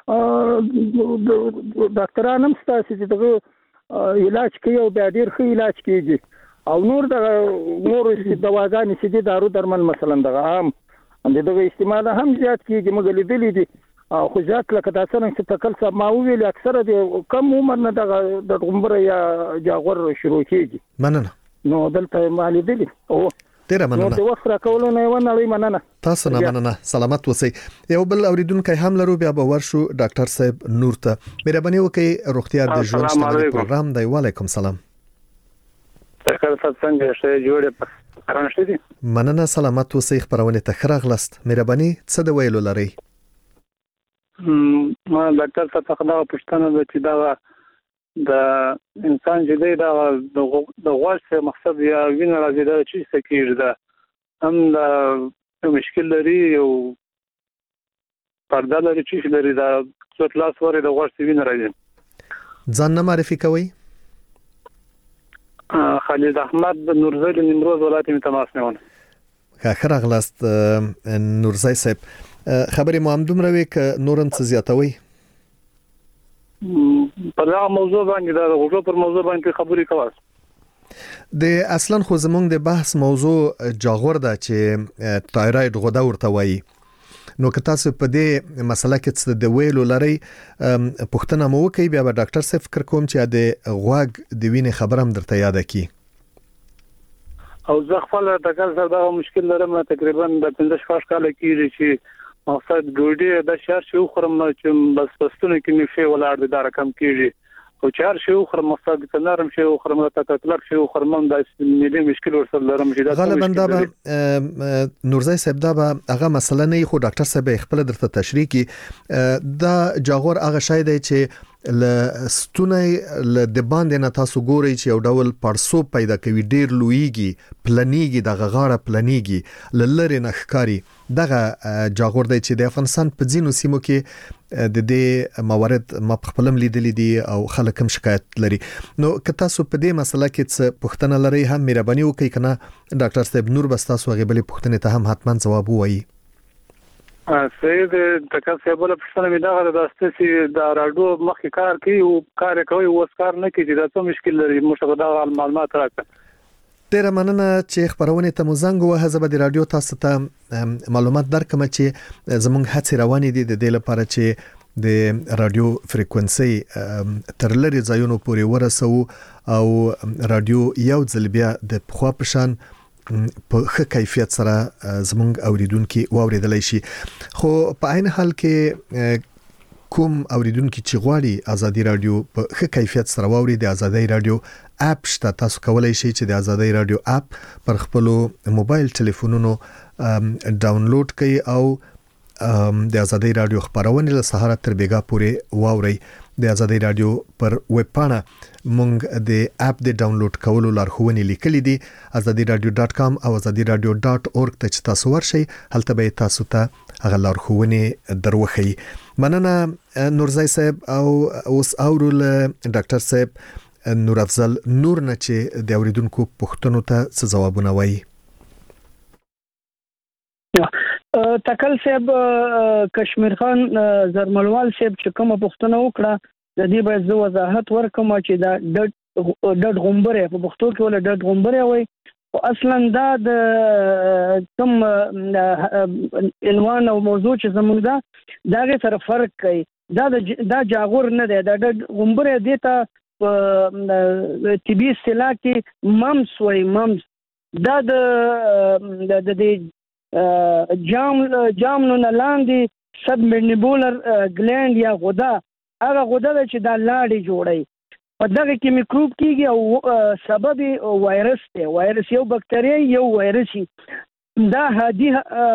[SPEAKER 7] ډاکټران هم ستاسو چې دغه علاج کوي او بیا ډیر ښه علاج کوي او نور دواګانې چې د دارو درمل مثلا دغه عام دغه استعمال هم زیات کیږي موږ لیدلې دي خو ځکه لکه تاسو څنګه چې تکل صاحب ما ویل اکثره د کم عمر نه د غومبره یا جاغور شروع کیږي.
[SPEAKER 1] مننه.
[SPEAKER 7] نو دلته ما لیدلې او
[SPEAKER 1] ډیره مننه.
[SPEAKER 7] نو د وخت راکولو نه ونړی مننه.
[SPEAKER 1] تاسو نه مننه. سلامت اوسئ. یو بل اوریدونکو هم لرو بیا به ورشو ډاکټر صاحب نور ته مهرباني وکړئ روغتیا د ژوند شتمنۍ پروګرام دی. وعلیکم السلام.
[SPEAKER 8] ډاکټر صاحب څنګه شه جوړه پرانشې دي.
[SPEAKER 1] مننه سلامت اوسئ خبرونه ته خراغلست. مهرباني څه د ویلو لري؟
[SPEAKER 8] ما ډاکټر صاحب څخه پوښتنه ده چې دا د انسان چې دی دا د غوښه مقصد یا وینه راځي دا چې څه کیږي دا هم د مشکل لري او پرده لري چې لري دا څو کلاس ورې د غوښه وینه راځي.
[SPEAKER 1] ځان نه معرفي کوي؟
[SPEAKER 8] خالد احمد د نورزای نیمروز ولایت می تماس نیونه.
[SPEAKER 1] خیر اغلاست نورزای صاحب خبرې مو هم دومره وی ک نورم څه زیاتوي؟
[SPEAKER 8] په دا موضوع باندې دا غوښه پر موضوع باندې خبرې کوي.
[SPEAKER 1] د اصلا خو زمونږ د بحث موضوع جاغور ده چې تایراید غده ورته وایي نو که تاسو په دې مسله کې د ویلو لري پوښتنه مو وکړئ بیا به ډاکټر صاحب فکر کوم چې د غوږ د وینې خبر هم درته یاد کی
[SPEAKER 8] او زه خپل د کال سره دا مشکل لرم تقریبا د 15 کال کېږي چې مقصد ګوډي د شهر شو خرم چې بس پستونه کې نفي ولاړ د رقم کېږي او چار شو خرم مقصد کنارم شو خرم ته تطلق شو خرمم د ملي مشکل ورسره لرم چې دا
[SPEAKER 1] غالبا دا به نورزای صاحب دا به هغه مسله نه خو ډاکټر صاحب خپل درته تشریح کی دا جاغور هغه شای دی چې لستونه د باندې نه تاسو ګورئ چې یو ډول پړسو پیدا کوي ډیر لویږي پلنیږي د غاړه پلنیږي لری نخکاری دغه جاغور دی چې د افغانستان په ځینو سیمو کې د دې موارد ما خپلم لیدلې دي او خلک هم شکایت لري نو که تاسو په دې مسله کې څه پوښتنه لرئ هم مهرباني وکړئ کنه ډاکټر صاحب نور بس تاسو غیبلې پوښتنې ته هم حتما جواب وایي
[SPEAKER 8] سید تکل سیبل پښتنه می دا د استسی د راډیو مخکې کار کوي او کار کوي او کار نه کوي دا څه مشکل لري مشغله دا معلومات راکړه
[SPEAKER 1] ډیر مننه چې خبرونه ته مزنګ وه زبر د رادیو تاسو ته معلومات درکم چې زمونږ هڅې روانې دي د دې لپاره چې د رادیو فریکوئنسي تر لري ځایونو پورې ورسو او رادیو یو ځل بیا د پخوا پشان په ښه کیفیت سره زمونږ اوریدونکو واوریدلای شي خو په عین حال کې کوم اوریدونکو چې غواړي ازادي رادیو په ښه کیفیت سره واوري د ازادي رادیو اپ شته تاسو کولای شئ چې د ازادي رادیو اپ پر خپل موبایل ټلیفونونو ډاونلوډ کړئ او د ازادي رادیو خبرونه له سهار تر بیګا پورې واوري د ازادي رادیو پر ویب پاڼه مونږ د اپ د ډاونلوډ کولو لارښوونې لیکلې دي azadiradio.com او azadiradio.org ته چې تاسو ورشئ هلته به تاسو ته هغه لارښوونې دروخی مننه نورزای صاحب او اوس اورل ډاکټر صاحب نور افضل نور نه چې د اوریدونکو پوښتنو ته څه ځوابونه وایي
[SPEAKER 4] تکل صاحب کشمیر خان زرملوال صاحب چې کومه پوښتنه وکړه د دې به زه وضاحت ورکوم چې دا ډډ غومبره په پښتو کې ولا ډډ غومبره وای او اصلا دا د کوم عنوان او موضوع چې زموږ دا غي سره فرق کوي دا جاغور نه دی دا ډډ غومبره دی ته په طبي اصطلاح کې ممس وای ممس دا د جام نو لاندې سب منډیبولر ګلند یا غده هغه غده چې دا لاړې جوړي په دغه کې میکروب کیږي او سبب وایرس دی وایرس یو بکټریا یو وایرسي دا هادي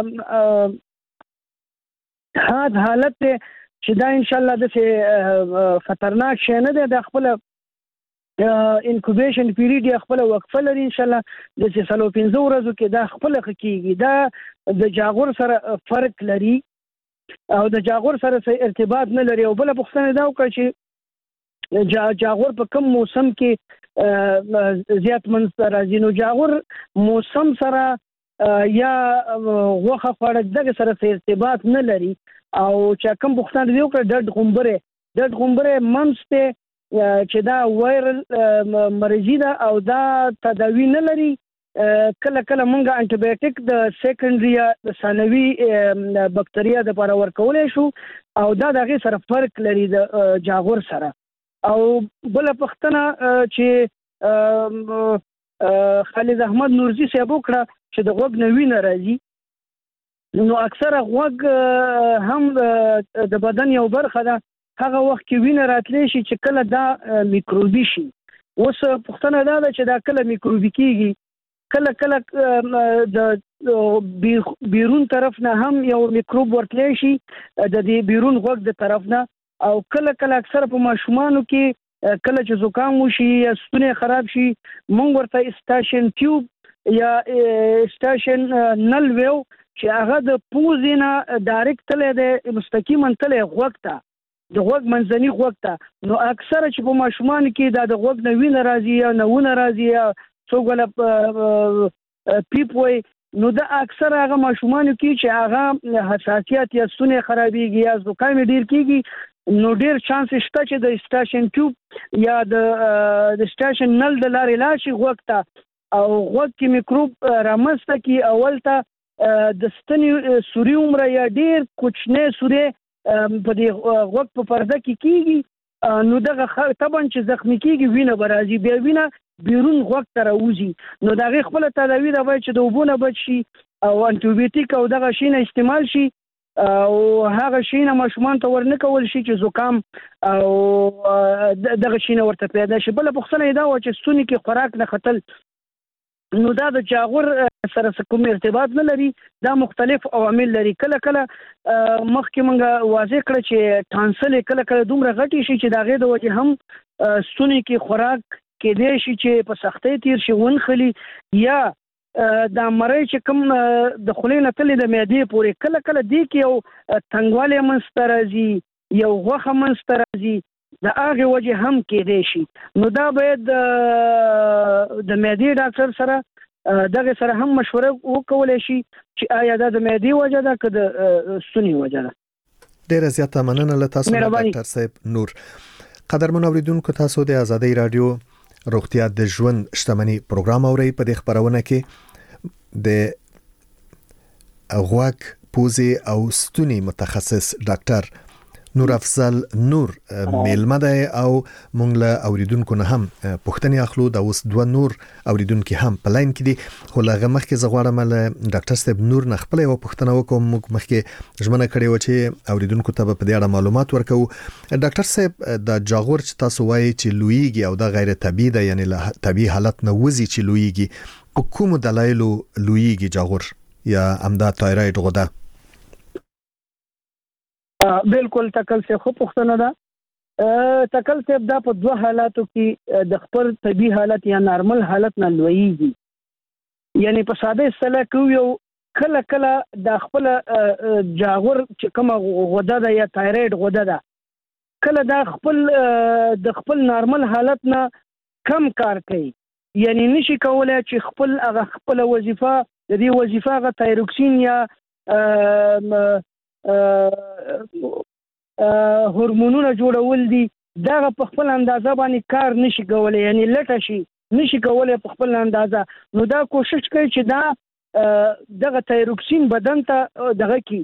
[SPEAKER 4] حالت چې دا ان شاء الله د خطرناک شي نه ده د خپل انکوبیشن پیریډ یا خپل وقفه لري ان شاء الله د 315 ورځو کې دا خپل حقيقي دا د جاغور سره فرق لري او د جاغور سره ارتباط نه لري او بل پوښتنه دا وکړي چې جاغور په کوم موسم کې زیات منځ راځي نو جاغور موسم سره یا وخه خړک دغه سره ارتباط نه لري او چې کوم پوښتنه دی وکړي ډډ غومبره منځ چې دا وایرل مرضی ده او دا تداوی نه لري کله کله مونږه انټي بایوټیک د سیکنډري یا د ثانوي بکټریا د لپاره ورکولای شو او دا دغه سره فرق لري د جاغور سره او بل پښتنه چې خالد احمد نورزی صاحب وکړه چې د غوږ نوی ناراضي نو اکثره غوږ هم د بدن یو برخه ده هغه وخت کې وینه راتلی شي چې کله دا میکروبي شي اوس پښتنه دا چې دا کله میکروبي کیږي کله د بیرون طرف نه هم یو میکروب ورتلی شي د دې بیرون غوږ د طرف نه او کله اکثر په ماشومانو کې کله چې زکام وشي یا ستونی خراب شي مونږ ورته اسټاشن ټیوب یا اسټاشن نل ویو چې هغه د پوزینه ډایرکټ تله د مستقیما تله غوږ ته د غوږ منځني غوږ ته نو اکثره چې په ماشومان کې دا د غوږ نوی ناراضي یا نوونه راځي یا څوګله پیپ وای نو دا اکثره هغه ماشومان کې چې هغه حساسیت یا ستونی خرابېږي یا زکام ډیر کیږي نو ډیر چانس شته چې د اسټاشن ټیوب یا د اسټاشن نل د لارې لاړ شي غوږ ته او غوږ کې میکروب رامنځته کی اول ته د ستنې سوري عمره یا ډیر کوچنی سوري په دې غوږ په پرده کې کیږي نو دغه طبعا چې زخمی کیږي وینه برازي بیا وینه بیرون غوږ ته راوځي نو دغه خپل تداوی دا وایي چې د وبونه بچ شي او انټيبیوټیک او دغه شی نه استعمال شي او هغه شی نه ماشومان ته ورنه کول شي چې زکام او دغه شی نه ورته پیدا شي بل پوښتنه دا و چې ستوني کې خوراک نه خطل نو دا د جاغور سره کوم ارتباط نه لري دا مختلف عوامل لري کله کله مخکې مونږه واضح کړ چې ټانسل کله کله دومره غټي شي چې دا غي د وجه هم ستوني کې خوراک کې دی شي چې په سختۍ تیر شي ونخلي یا دا مړی چې کوم د خولې نه تللی د معدې پورې کله کله دی کې یو تنګوالی منځته راځي یو غوښه منځته راځي د هغې وجې هم کېدی شي نو دا باید د معدې ډاکټر سره دغه سره هم مشوره وکولی شي چې آیا دا د معدې وجه ده که د ستوني وجه ده.
[SPEAKER 1] ډېره زیاته مننه له تاسو نه ډاکټر صاحب نور. قدرمن اوریدونکو تاسو د ازادۍ رادیو روغتیا د ژوند شتمنۍ پروګرام اورئ. په دې خبرونه کې د غوږ پوزې او ستوني متخصص ډاکټر نور افضل نور میلمه ده او مونږ له اوریدونکو نه هم پوښتنې اخلو. دا اوس دوه نور اوریدونکو هم په لاین کې دي خو لغه مخکې زه غواړم له ډاکټر صاحب نور نه خپل یو پوښتنه وکم. موږ مخکې ژمنه کړې و چې اوریدونکو ته په دې اړه معلومات ورکو. ډاکټر صاحب د جاغور چې تاسو وایي چې لویږي او دا غیر طبيعي ده یعنی له طبيعي حالت نه وځي چې لویږي په کوم دلایلو لویږي جاغور یا امدا تایروید غده؟
[SPEAKER 4] بالکل تکل سے خو پښتنه ده تکل سے دا په دوه حالاتو کې د خپل طبي حالت یا نارمل حالت نه لویږي یعنی په ساده اصطلاح کې یو کله کله د خپل جاغور چې کومه غده ده یا تایروید غده ده کله د خپل نارمل حالت نه کم کار کوي یعنی نشي کولای چې خپل وظیفه د دې وظیفه غ تایروکسین یا هورمونونه جوړول دي دا په خپل اندازه باندې کار نشي کولای یعنی لټه شي نشي کولای په خپل اندازه نو دا کوشش کوي چې دا دغه تایروکسین بدن ته دغه کی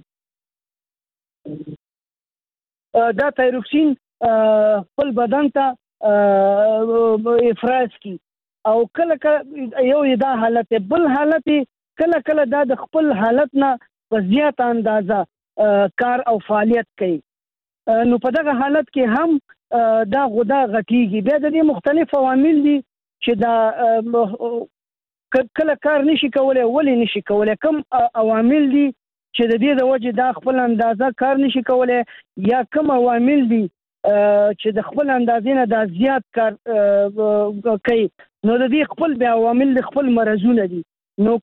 [SPEAKER 4] دا تایروکسین خپل بدن ته افراز کی او کله کله یو دا حالت بل حالت کله کله دا د خپل حالت نه په زیات اندازه کار او فعالیت کوي نو په دغه حالت کې هم دا غده غټیږي بیا د دې مختلف عوامل دي چې دا کله کار نشي کولای ولی نشي کولای کوم عوامل دي چې د دې د وجه دا خپل اندازه کار نشي کولای یا کوم عوامل دي چې د خپل اندازې نه دا زیات کار کوي نو د دې خپل بیا عوامل خپل مرزونه دي نو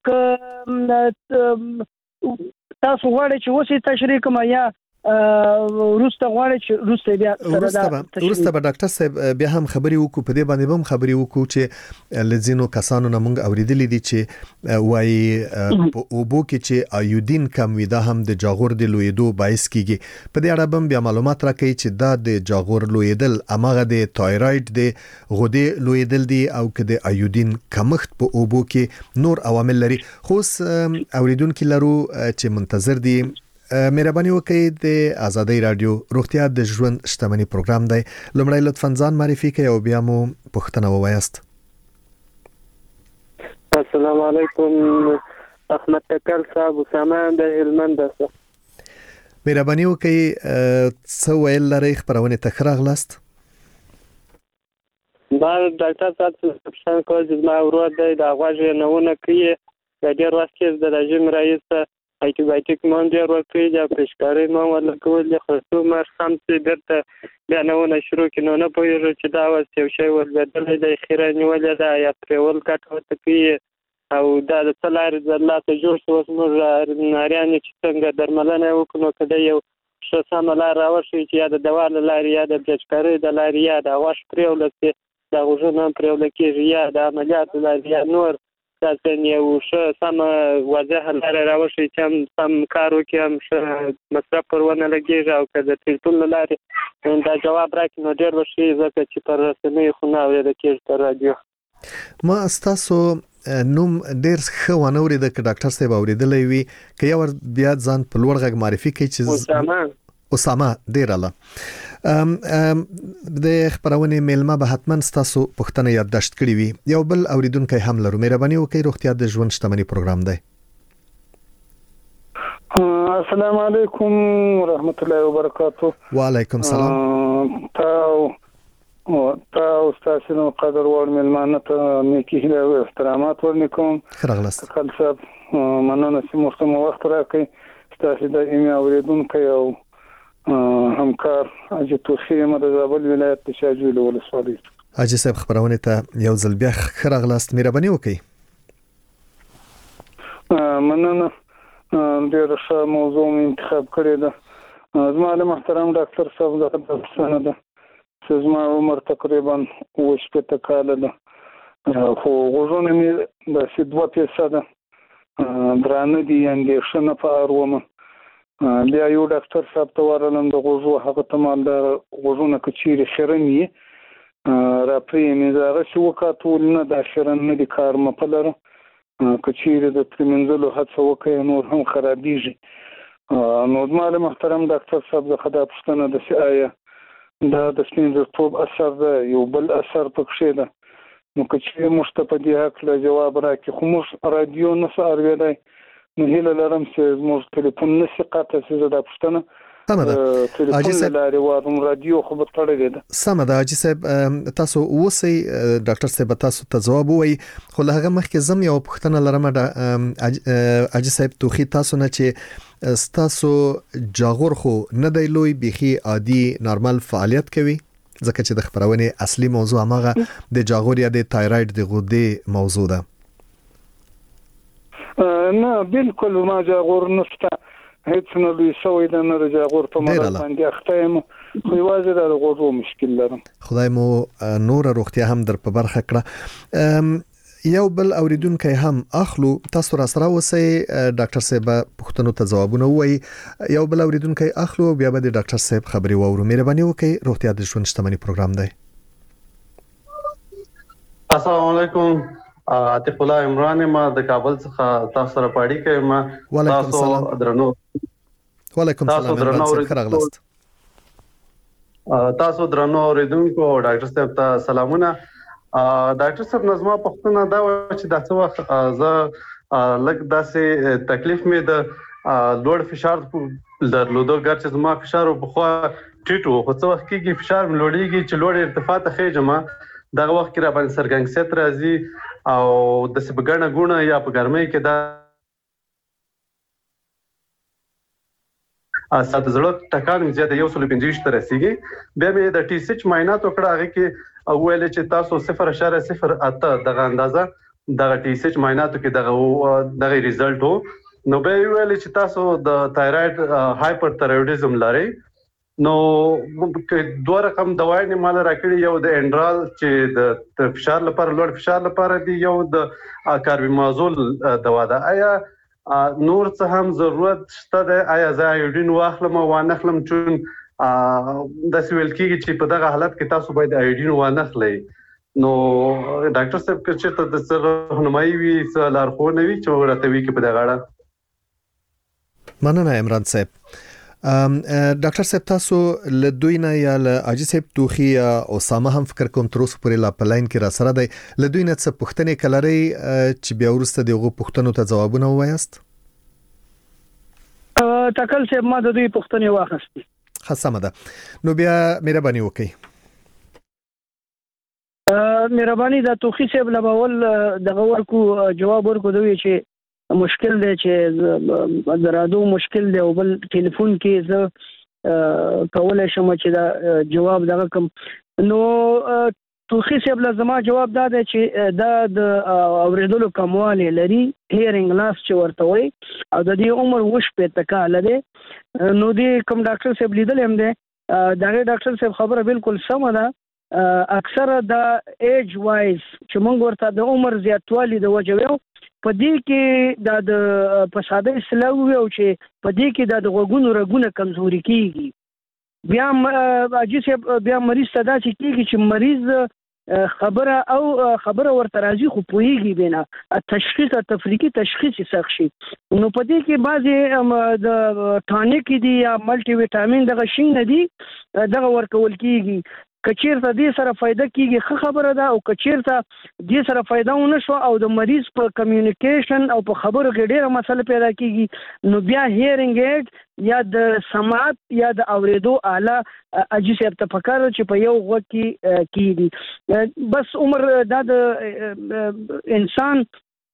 [SPEAKER 4] تاسو غواړئ چې اوسې تشریح کوم یا روسته غواړئ چې روسته بیا
[SPEAKER 1] روسته به ډاکټر صاحب بیا هم خبري وکړو په دې باندې هم خبري وکړو چې لزینو کسانو نه موږ اوریدلې دي چې وایي په اوبو کې چې ایودین کم وي دا هم د جاغور د لویدو باعث کیږي. په دې اړه بیا معلومات راکړي چې دا د جاغور لویدل امغه د تایروید د غدې لویدل دي او که د ایودین کمښت په اوبو کې نور عوامل لري. خو اوریدونکو لرو چې منتظر دي مهرباني وکړئ د ازادۍ رادیو روغتیا د ژوند شتمنۍ پروګرام دی. لومړی لطفاً ځان معرفي کړئ او بیا مو پوښتنه ووایاست.
[SPEAKER 9] السلام علیکم احمد تکل صاحب اسامه د هلمند څخه.
[SPEAKER 1] مهرباني وکړئ څه ویل لرئ خبرونه ته راغلاست؟
[SPEAKER 9] ما ډاکټر صاحب څه کوي چې ما ورور دی د غوږ نه ونه کوي د ډیر وخت کې د رژیم رئیس انټيبیوټیک مون ډیر ورکړي د پرشکاري مون ورکول د خصوصو مر سم چې درته بیانونه شروع کینو نه پوهیږي چې دا واس یو شی ولګدل د خیره نیولې دا یا پرول کټ کوي او دا د څلار ځله ته جوړ شو موږ ناریان چې څنګه درملنه وکړو کله یو څه سملار راوړي چې یا د دوا لاري یا د پرشکاري د لاري یا د واش پرول کې دا غوښنه پرول کې یا د عملیات لاري نور تاسو یو څه سم واضح لاره راوړئ چې هم سم کار وکړي هم مصرف پرونه لګیږي او که د ټلیفون لارې دا جواب راکړي نو ډېر وشي ځکه چې پر رسنیو خو نه اورېده کېږي پر رادیو.
[SPEAKER 1] ما ستاسو نوم ډیر ښه ونه اورید ک ډاکټر صاحب اوریدلې وي ک یو بیا ځان په لوړ غږ معرفي کوي چې اسامه ډیر الله د خبرونه میلمه به حتما ستاسو پښتنه یادداشت کړی وي یو بل اوریدونکو هم لرو مهرباني وکړئ روغتیا د ژوند شتمنۍ پروګرام دی
[SPEAKER 7] السلام علیکم ورحمت الله وبرکاته
[SPEAKER 1] وعلیکم السلام
[SPEAKER 7] تاسو ستاسو قدر ور ملمانه ته نیکی هیله او احترامات ورنکوم
[SPEAKER 1] خرغلست
[SPEAKER 7] خپل صاحب مننه چې مو وخت راکړئ ستاسو د ایمه اوریدونکو او همکار اجي توخي مدزابل ولایت د شاجوی ولسوالۍ
[SPEAKER 1] اجي صاحب خبرونه ته یو ځل بیا خرغلست مهرباني وکړئ
[SPEAKER 7] مننه ډیر ښه موضوع انتخاب کړی ده زما له محترم ډاکټر صاحب د پښتنه ده زما عمر تقریبا 80 کال ده خو غوږونه مې د 2% درانه دي اندېښنه په اړه بیا یو ډاکټر صاحب ته ورلم د غوږو هغه ته مال د غوږونه کچيري خرنی را پرېمې زاره چې وکاتول نه د خرن نه د کار مپلره کچيري د پرمنځلو هڅه وکړي نور هم خرابېږي نو زموږ محترم ډاکټر صاحب د خدای پښتنه د سیایا د سپینځتوب اثر ده یو بل اثر پکښې ده نو کچې مشتپدی حق له جواب راکې خو موږ رادیو نه ساروي نو هیله لرم چې موږ ټلیفون نشي قاطع چې دا پښتنه ټلیفون لري واروم رادیو خو به تړلې ده
[SPEAKER 1] سمه ده اجي صاحب تاسو وسی ډاکټر صاحب تاسو ته جواب وای خو هغه مخکې زم یو پښتنه لرم اجي صاحب توخي تاسو نه چې تاسو جاغور خو نه دی لوی بيخي عادي نارمل فعالیت کوي ځکه چې د خبرونه اصلي موضوع هغه د جاغور یا د تایراید د غده موضوع ده
[SPEAKER 7] نه بالکل ما جاغور نشته هیڅ نه لوي سوې د نه جاغور په مړ باندې اخته یم خو یوازې د غوږو مشکل لرم
[SPEAKER 1] خدای مو نور روغتیا هم در په برخه کړه یو بل اوریدونکو هم اخلو تاسو را سره وسی ډاکټر صاحب پښتنو ته جوابونه وای یو بل اوریدونکو اخلو بیا به ډاکټر صاحب خبري وورو مهرباني وکړئ روغتیا د ژوند شتمنۍ پروګرام دی
[SPEAKER 10] السلام علیکم عاطف الله عمران ما د کابل څخه تاسو سره پاړی کوم تاسو درنو
[SPEAKER 1] وعلیکم السلام خرغلست
[SPEAKER 10] تاسو درنو اوریدونکو ډاکټر صاحب ته سلامونه ډاکټر صاحب نظم پښتنه دا چې د څو وخت زه لګ داسې تکلیف مې د لوړ فشار درلودو ګرځي زما فشار په خوا ټیټو خو څو وخت کې فشار لوړیږي چې لوړ ارتفاع ته خېجما دغه وخت کې را باندې سرګنګسیت راځي او د سبګنه ګونه یا په ګرمۍ کې دا اساته زړه ټکان زیاته 125 تر رسیدي به مې د ټي سي ایچ معاینات وکړه هغه کې ویل چې تاسو 0.08 دغه اندازه دغه ټي سي ایچ معایناتو کې دغه ریزلټ وو نو به ویل چې تاسو د تایراید هایپر تایرویډیزم لرئ نو دوه رقم دوايي نه مال راکړي یو د انډرال چې د فشار لپاره لوړ فشار لپاره دی یو د کاربیمازول دوا ده آیا نور څه هم ضرورت شته ده آیا زه ایوډین واخلم او نخلم چون د سویل کېږي چې په دغه حالت کې تاسو باید ایوډین وانخلئ نو ډاکټر صاحب چې ته د راهنمایي وی لارښوونه وی چې ورته وی کې په دغه اړه
[SPEAKER 1] مننه عمران صاحب ډاکټر صاحب تاسو له دوی نه یا له اجي صاحب توخي یا اسامه هم فکر کوم تر اوسه پورې لا پلاین کې را سره دی له دوی نه څه پوښتنې کلري چې بیا ورسته دغه پوښتنو ته جوابونه وایست
[SPEAKER 4] تکل صاحب ما د دوی پوښتنې واخستې
[SPEAKER 1] خاصه ده نو بیا مهرباني وکړئ
[SPEAKER 4] مهرباني د توخي صاحب لباول دغه ورکو جواب ورکو دوی چې مشکل دی چې درادو مشکل دی او بل ټلیفون کې زه کولای شم چې دا جواب دغه کوم نو توخي صاحب لازمه جواب دا دی چې دا د اوریدلو کمواله لري هیرینګ لاس چې ورته وي او د دې عمر وش په تکاله دی نو دې کوم ډاکټر صاحب لیدل هم دی دا ډاکټر صاحب خبره بالکل سم ده اکثر د ایج وایز چې موږ ورته د عمر زیاتوالی د وجوي په دې کې د په ساده اسلام یو چې په دې کې د غوګونو رګونه کمزوري کیږي بیا اجي بیا مریض صدا چې کیږي چې مریض خبره ورته راځي خو پوهیږي بنا تشخیص تفریقي تشخیص سخت شي نو په دې کې بعضي د ټانیک دي یا ملټي ویټامین دغه شي نه دي دغه ورکول کیږي کچیرته دې سره فائدہ کیږي خو خبره ده او کچیرته دې سره فائدہ ونه شو او د مریض په کمیونیکیشن او په خبرو کې ډېره مسله پیدا کیږي نو بیا هیرینګ ایډ یا د سماعت یا د اوریدو آله اجازه ته پکاره چې په یو وخت کې کیږي بس عمر د انسان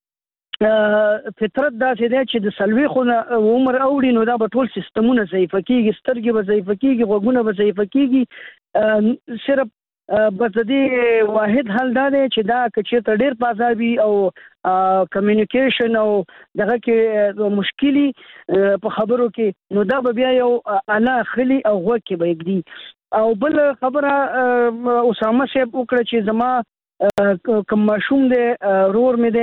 [SPEAKER 4] فطرت دا چې د سلوي خو عمر اوړي نو دا په ټول سیستمونه ضعیف کیږي سترګې به ضعیف کیږي غوږونه به ضعیف کیږي صرف بس دې واحد حل دا دی چې دا کچې ډېر پازابي او کمیونیکیشن او دغه کې مشکلي په خبرو کې نو دا به بیا یو انا خلی او غوږ کې به یګدي او بل خبره اسامه صاحب وکړه چې زما کوم ماشوم دی رور مې دی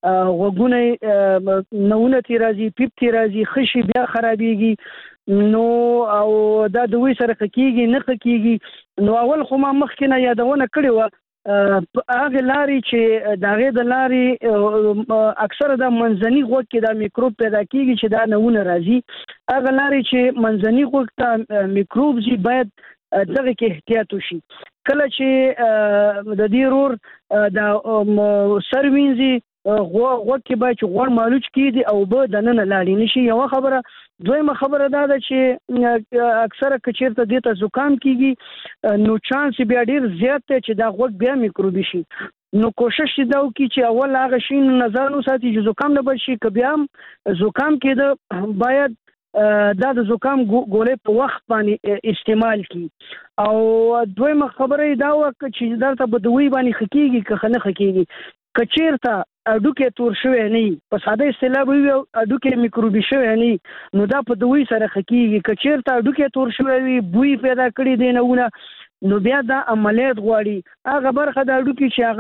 [SPEAKER 4] غوږونه نونه تی راځي پیپ تی راځي خشي بیا خرابېږي نو او دا دوی سره کېږي نه کېږي نو اول خو ما مخکې نه یادونه کړې وه هغه لاري چې دغه د لاري اکثره د منځني غوږ کې دا میکروب پیدا کیږي چې دا نونه راځي هغه لاري چې منځني غوږ ته میکروب زی باید دغه کې احتیاط وشي کله چې د دې رور د سروینزي غوږ کې باید چې غوړ مالوچ کیږي او به د نن لاړې نشي یو خبره دویمه خبره دا ده چې اکثره کچیرته دې ته زکام کیږي نو چانس بیا ډیر زیات دی چې دا غوږ بیا میکروبي شي نو کوشش دا وکړي چې اول هغه شي نظر وساتي چې زکام نه بشي که بیا زکام کېده باید دا د زکام ګولې په وخت باندې استعمال کی او دویمه خبره دا وکړي چې درته به دوی باندې خکېږي که خنه خکېږي کچیرته اډوکه تور شوی نه په ساده اصطلاح وي اډوکه میکروبي شوی نه نو دا په دوی سره خکېږي کچیرته اډوکه تور شوی وي بوی پیدا کړی دی نه نو بیا دا عملیات غواړي هغه برخه د اډوکه چې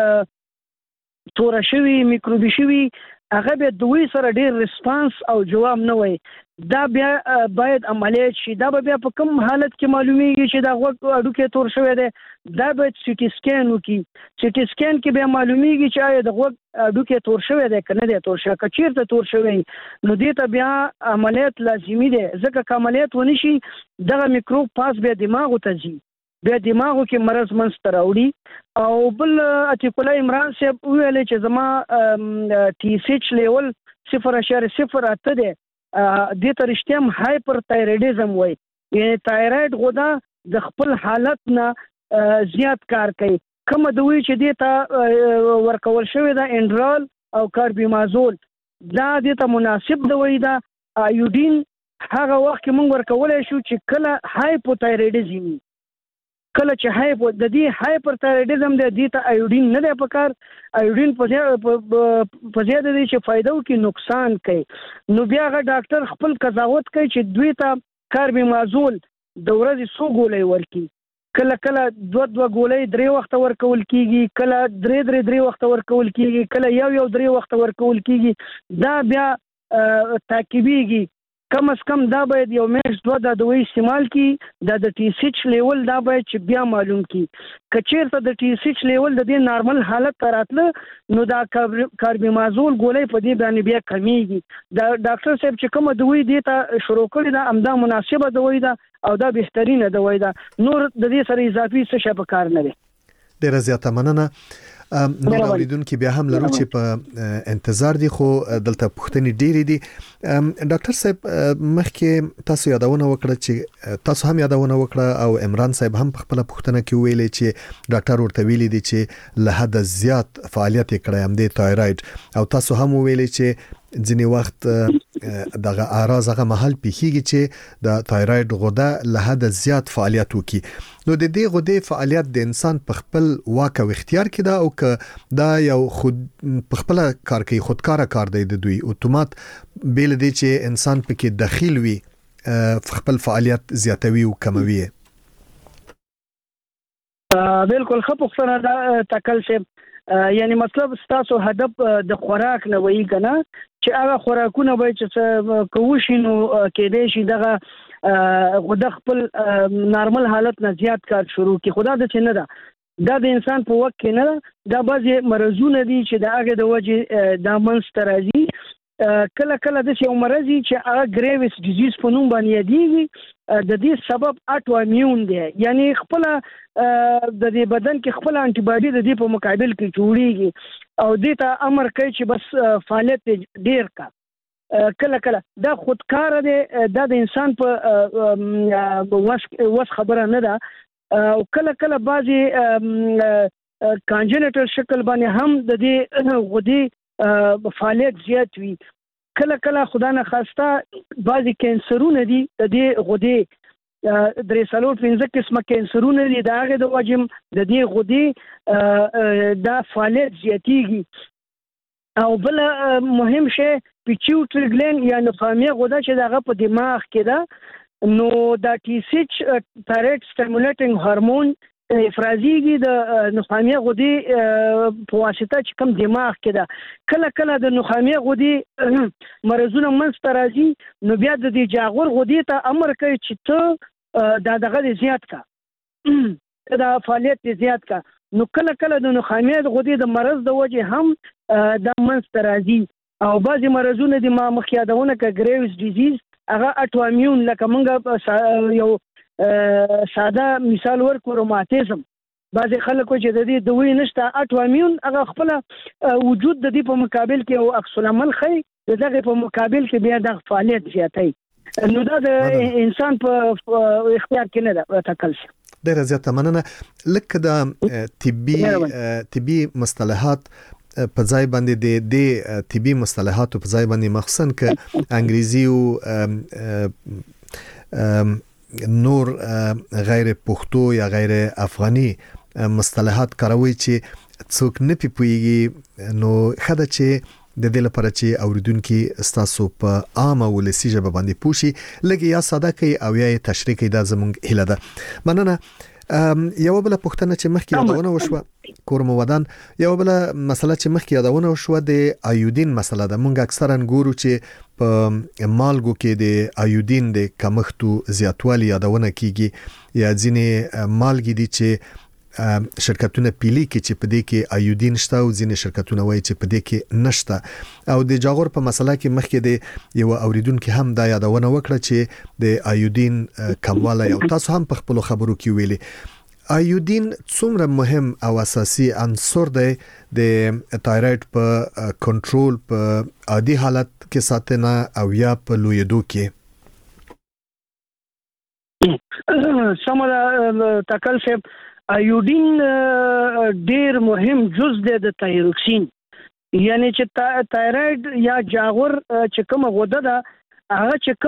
[SPEAKER 4] هغه تور شوی میکروبي شوی هغه به دوی سره ډیر ریسپانس او جواب نه وي دا بیا باید عملیات شي دا بیا په کوم حالت کې معلومیږي چې دا غوږ اډوکه تور شوی دی دا باید سیټي سکین وکړي سیټي سکین کې بیا معلومیږي چې آیا د غوږ اډوکه تور شوی دی که نه دی تور شوی که چیرته تور شوی نو دې ته بیا عملیات لازمي دی ځکه که عملیات ونی شي دغه میکروب پاس بیا دماغو ته ځي بیا دماغو کې مرض منځته راوړي او بل عتیق الله عمران صاحب ویل چې زما ټي اس ایچ لیول 0.08 دی دې ته رښتیا هم هایپر تایرویډیزم وایي یعنی تایرویډ غده د خپل حالت نه زیات کار کوي کومه دوی چې دې ته ورکول شوی دا انډرال او کاربیمازول دا دې ته مناسب دوی دا ایودین هغه وخت کې موږ ورکولای شو چې کله هایپوتایرویډیزم کله چې د دې هایپر تایرویډیزم د دې ته ایودین نه دی پکار ایودین په زیاده دي چې فائدہ او کې نقصان کوي نو بیا هغه ډاکټر خپل قضاوت کوي چې دوی ته کاربیمازول د ورځې څو ګولۍ ورکړي کله دوه ګولۍ 3 وخت ورکول کیږي کله 3 وخت ورکول کیږي کله یو 3 وخت ورکول کیږي دا بیا تعقیبیږي کم از کم دا باید یو میاشت دوه د دوی استعمال کی د ټي اس ایچ لیول دا باید چې بیا معلوم کی کچیرته د ټي اس ایچ لیول د دې نارمل حالت ته راتله نو دا کاربیمازول ګولۍ په دې باندې بیا کمیږي دا ډاکټر صاحب چې کومه دوی دې ته شروع کړی دا امدا مناسبه دوی ده او دا بهترینه دوی ده نور د دې سره اضافي څه شی په کار نه دی
[SPEAKER 1] ډیره زیاته مننه نو اوریدونکو بیا هم لرو چې په انتظار دي خو دلته پوښتنې ډېرې دي ډاکټر صاحب مخکې تاسو یادونه وکړه چې تاسو هم یادونه وکړه او عمران صاحب هم په خپل پوښتنه کې ویلي چې ډاکټر ورته ویلي دي چې له حد زیات فعالیت کړی هم دی تایرویډ او تاسو هم ویلي چې ځینې وخت دغه اعراض هغه محل پیخیږي چې د تایرویډ غده له حد زیات فعالیت وکړي نو د دې غدې فعالیت د انسان په خپل واک او اختیار کې ده او که دا یو خود په خپل کار کوي خودکار کار دی د دوی اتومات بیل دی چې انسان پکې داخل وي خپل فعالیت زیاتوي او کموي
[SPEAKER 4] بالکل خپل دا تکل شه یعنی مطلب ستاسو هدف د خوراک نه وایي کنه چې هغه خوراکونه به چې کوشي نو کېدې شي دغه غوډه خپل نارمل حالت نه زیات کار شروع کی خدا د څه نه ده دا د انسان په وخت کې نه دا بعضې مرضونه دي چې د هغې د وجې دا منځته راځي. کله کله داسې یو مرض وي چې هغه ګریوس ډیزیز په نوم باندې یادېږي. د دې سبب اټو امیون دی، یعنی خپله د دې بدن کې خپله انټي باډي د دې په مقابل کې جوړېږي او دې ته امر کوي چې بس فعالیت ډېر کا. کله کله دا خودکاره دی، دا د انسان په وس خبره نه ده. او کله کله بعضې کانجنیټل شکل باندې هم د دې غدې فعالیت زیات وي. کله کله خدا نه خواسته بعضې کینسرونه دي د دې غدې 3-4-5 قسمه کینسرونه دي، د هغې د وجې د دې غدې دا فعالیت زیاتېږي. او بل مهم شی پیچیوټري ګلینډ یا نخامیه غده چې د هغه په دماغ کې ده، نو دا TSH تایرویډ سټیمولیټینګ هارمون افرازیږي د نخامیه غدې په واسطه چې کوم دماغ کې ده. کله کله د نخامیه غدې مرضونه منځته راځي، نو بیا د دې جاغور غدې ته امر کوي چې ته دا دغه دې زیات کا، دا فعالیت دې زیات کا. نو کله کله د نخامیه غدې د مرض د وجې هم دا منځته راځي. او بعضې مرضونه دي ما مخکې یادونه که ګریوس ډیزیز هغه اټو امیون، لکه موږ یو ساده مثال ورکو روماتیزم. بعضې خلک چې د دې دوی نشته اټو امیون، هغه خپله وجود د دې په مقابل کې یو عکس العمل ښیي، د دغې په مقابل کې بیا دغه فعالیت زیاتوي. نو دا د انسان په اختیار کې نه ده ټاکل شي.
[SPEAKER 1] ډېره زیاته مننه. لکه د طبي مصطلحات په ځای باندې د طبي مصطلحاتو په ځای باندې مخصوصا که انګریزي او نور غیر پښتو یا غیر افغاني مصطلحات کاروي چې څوک نه پوهیږي، نو خدای چې د دې لپاره چې اوریدونکو ستاسو په عامه ولسی ژبه باندې پوښي لګي یا ساده کوي او یا تشریح کوي، دا زموږ هیله ده. مننه. یو بل پوښتنه چې مخکې یادونه وشوه کورم ودان، یو بل مسله چې مخکې یادونه وشوه د ایودین مسله ده. مونږ اکثرا ګورو چې په مالګو کې د ایودین د کمښت زیاتوالی یادونه کیږي، یا ځینې مالګې دي چې شرکتونه پیلي کې چې په دې کې ایودین شته او ځینې شرکتونه وایي چې په دې کې نشته. او د جاغور په مسله کې مخکې د یو اوریدونکو هم دا یادونه وکړه چې د ایودین کموالی، او تاسو هم په خپل خبرو کې ویلي ایودین څومره مهم او اساسي عنصر دی د تایرویډ په کنټرول په عادي حالت کې ساتنه او یا په لویدو کې.
[SPEAKER 4] سمه تکل شپ ایودین ډیر مهم جز دی د تایروکسین، یعنی چې تایرویډ یا جاغور چې کومه غده ده هغه چې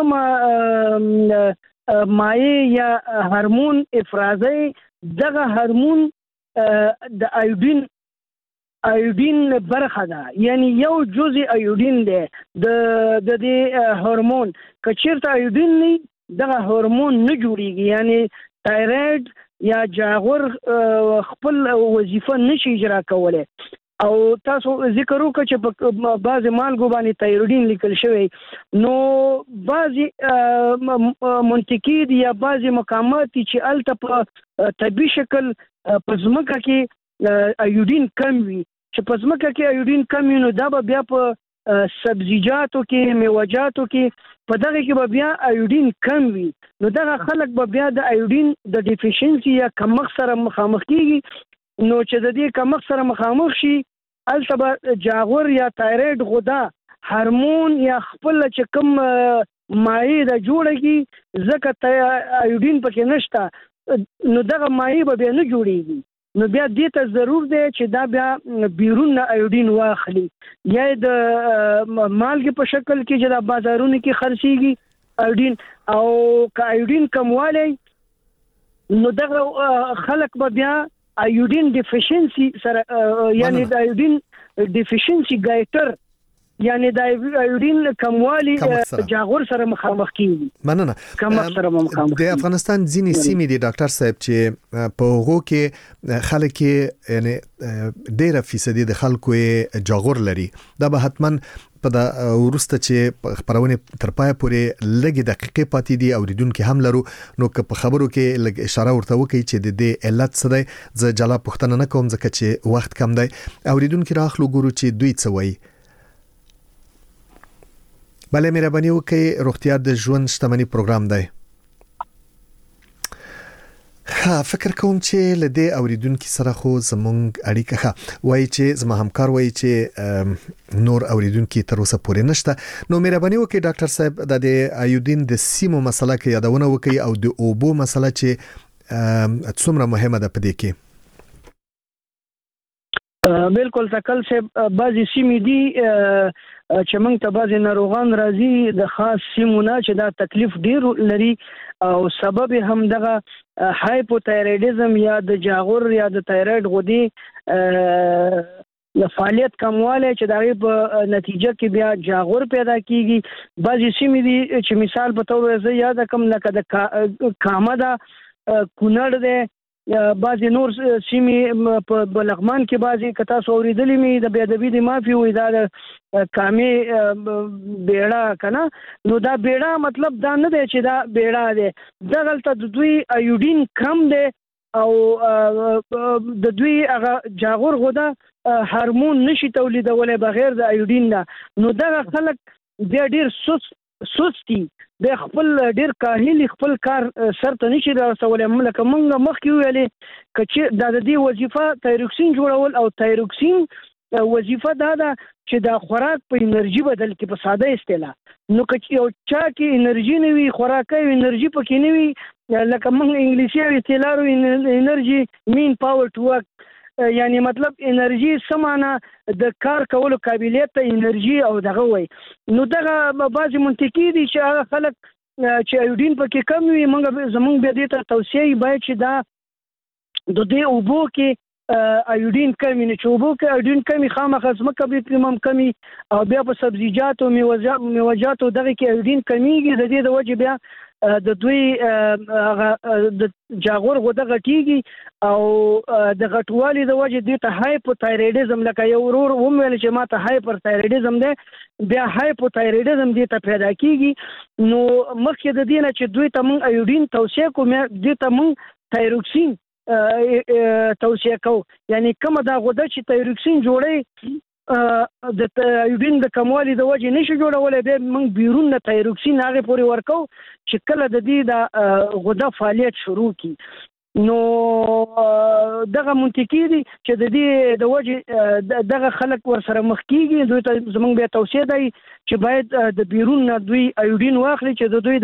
[SPEAKER 4] کومه مایع یا هورمون افرازي، دغه هورمون د ایودین برخه ده، یعنی یو جزء ایودین دی د دې هورمون. که چیرته ایودین نه دغه هورمون نه جوړیږي، یعنی تایرویډ یا جاغور خپل وظیفه نشي اجرا کولای. او تاسو ذکر وکړئ چې په بعض مالګو باندې تایرویډین لیکل شوی، نو بعضی منطقي دي یا بعضی مقامات چې الته په طبي شکل په ځمکه کې ایودین کم وي، چې په ځمکه کې ایودین کم وي، نو دا به بیا په سبزیجاتو کې میوه‌جاتو کې په دغه کې به بیا ایودین کم وي، نو دغه خلک به بیا د ایودین د ډیفیشنسي یا کمښت سره مخامخ کیږي. نو چې د دې کمښت سره مخامخ شي، الته به جاغور یا تایرویډ غده هورمون یا خپل چې کوم مایع د جوړیږي، ځکه ایودین پکې نشته، نو دغه مایع به بیا نه جوړیږي. نو بیا دې ته ضرور دی چې دا بیا بیرون نه ایودین واخلي، یا د مالګې په شکل کې چې د بازارونو کې خرڅیږي ایودین، او که ایودین کموالی نو دغه خلک به بیا ایودین ډیفیشنسي سره، یعنی د ایودین ډیفیشنسي ګایټر یعنی د ایودین کموالی جاغور سره مخامخ کیږي.
[SPEAKER 1] مننه. د افغانستان ځینې سیمې دي ډاکټر صاحب چې په هغو کې خلک یعنی ډېر فیصدي د خلکو جاغور لري، دا به حتما په د ورسته چې خبرونه تر پای پورې لګي دقیقې پاتې دي اوریدونکو هم لرو نو که په خبرو کې لګ اشاره ورته وکړي چې د دې علت څه دی زه جلا پوښتنه نه کوم ځکه چې وخت کم دی اوریدونکو راخلو ګورو چې دوی څه وایي بله مهرباني وکړئ روغتیا د ژوند شتمنۍ پروګرام دی فکر کوم چې لدې اوریدونکو سره خو زمونږ اړیکه وایي چې زما همکار وایي چې نور اوریدونکو تر اوسه پورې نشته نو مهرباني وکړئ ډاکټر صاحب د ایودین د سیمو مسله کې یادونه وکړي او د اوبو مسله چې څومره مهمه ده په دې کې
[SPEAKER 4] بالکل تکل سے بعضی سیمې دي چې موږ ته بعضی ناروغان راځي د خاص سیمونه چې دا تکلیف ډیر لري او سبب هم دغه هایپوتایرویډیزم یا د جاغور یا د تایرویډ غدې د فعالیت کمواله چې دغه په نتیجه کې بیا جاغور پیدا کیږي بعضی سیمې دي چې مثال په تور زه یاد کوم لکه د کامه دا کونړ ده بعضی نور سیمې په بلغمان کې بعضی کتا سوریدلې می د بیادبی د مافي وې دا کامې بیړه کنه نو دا بیړه مطلب دا نه دی چې دا بیړه دی دغلته د دوی ایودین کم دی او د دوی هغه جاغور غده هورمون نشي تولیدولای بغیر د ایودین نه نو دغه خلک بیا ډیر سستی د خپل ډیر کاهلی خپل کار سرته نشي رسولای ملکه مونږ مخکې ویلې چې د دې وظیفه تایروکسین جوړول او تایروکسین وظیفه دا ده چې د خوراک په انرژي بدل کې په ساده اصطلاح نو که یو چا کې انرژي نه وي خوراک یې انرژي پکې نه وي لکه مونږ انګلیسي اصطلاح انرژي مین پاور ټو ورک یعنی مطلب انرژي سمانه د کار کولو قابلیت ته انرژي او دغه وای نو دغه بعضی منطقي دي چې هغه خلک چې ایودین پکې کم وي موږ زمونږ به دې ته توصیه باید چې دا د دې اوبو کې ایودین کمی نه چې اوبو کې ایودین کمی خامخا ځمکه به پرمم کمی او بیا په سبزیجات او میوه‌جات دغه کې ایودین کمیږي د دې د وجه بیا د دوی د جاغور غوډه غټیږي او د غټوالي د وجه دي ته هایپوتایرویډیزم لکه یو ورور ومل چې ماته هایپرتایرویډیزم ده بیا هایپوتایرویډیزم دي ته پیدا کیږي نو مخکې د دې نه چې دوی ته مون ایودین توصیه کوم دي ته مون تایروکسین توصیه کو یعنی کومه دا غوډه چې تایروکسین جوړي د ایودین د کموالي د وجه نشي جوړولای به موږ بیرون نه تایروکسین هغه پورې ورکو چې کله د دې د غوډه فعالیت شروع کی نو دغه منطقي دي چې د دې د وجه دغه خلک ور سره مخ کیږي دوی ته زمونږ به توصیه دی چې باید د بیرون نه دوی ایودین واخلي چې د دوی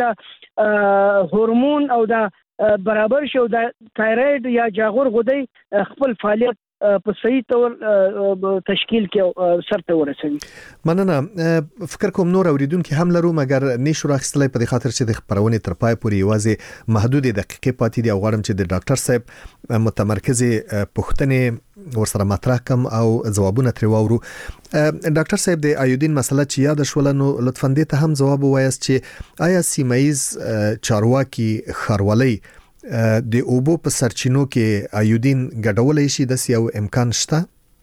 [SPEAKER 4] د هورمون او د برابر شو د تایرویډ یا جاغور غدې خپل فعالیت په صحیح تور تشکیل کې سرته ورسوي
[SPEAKER 1] مننه فکر کوم نور اوریدونکو هم لرو مګر نشو راخستلای په خاطر چې د خبرونه تر پای پورې یوازې محدود دقیقې پاتې دي او غواړم چې د ډاکټر صاحب متمرکزه پوښتنې ورسره مطرح کم او ځوابونه تر وورو ډاکټر صاحب د ایودین مسله چې یاد شول نو لطفا دې ته هم ځواب وایاست چې آیا سیمایز چارواکي خاروالۍ د اوبو په سرچینو کې ایودین ګډولای شي د یو امکان شته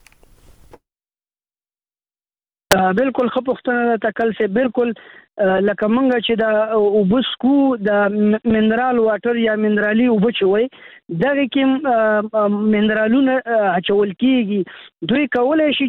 [SPEAKER 4] بالکل خو پښتنه تکل سه بالکل لکه مونږ چې د اوبو سکو د منرال واټر یا منرالي اوبو چوي دغه کې منرالونه اچول کیږي دوی کولای شي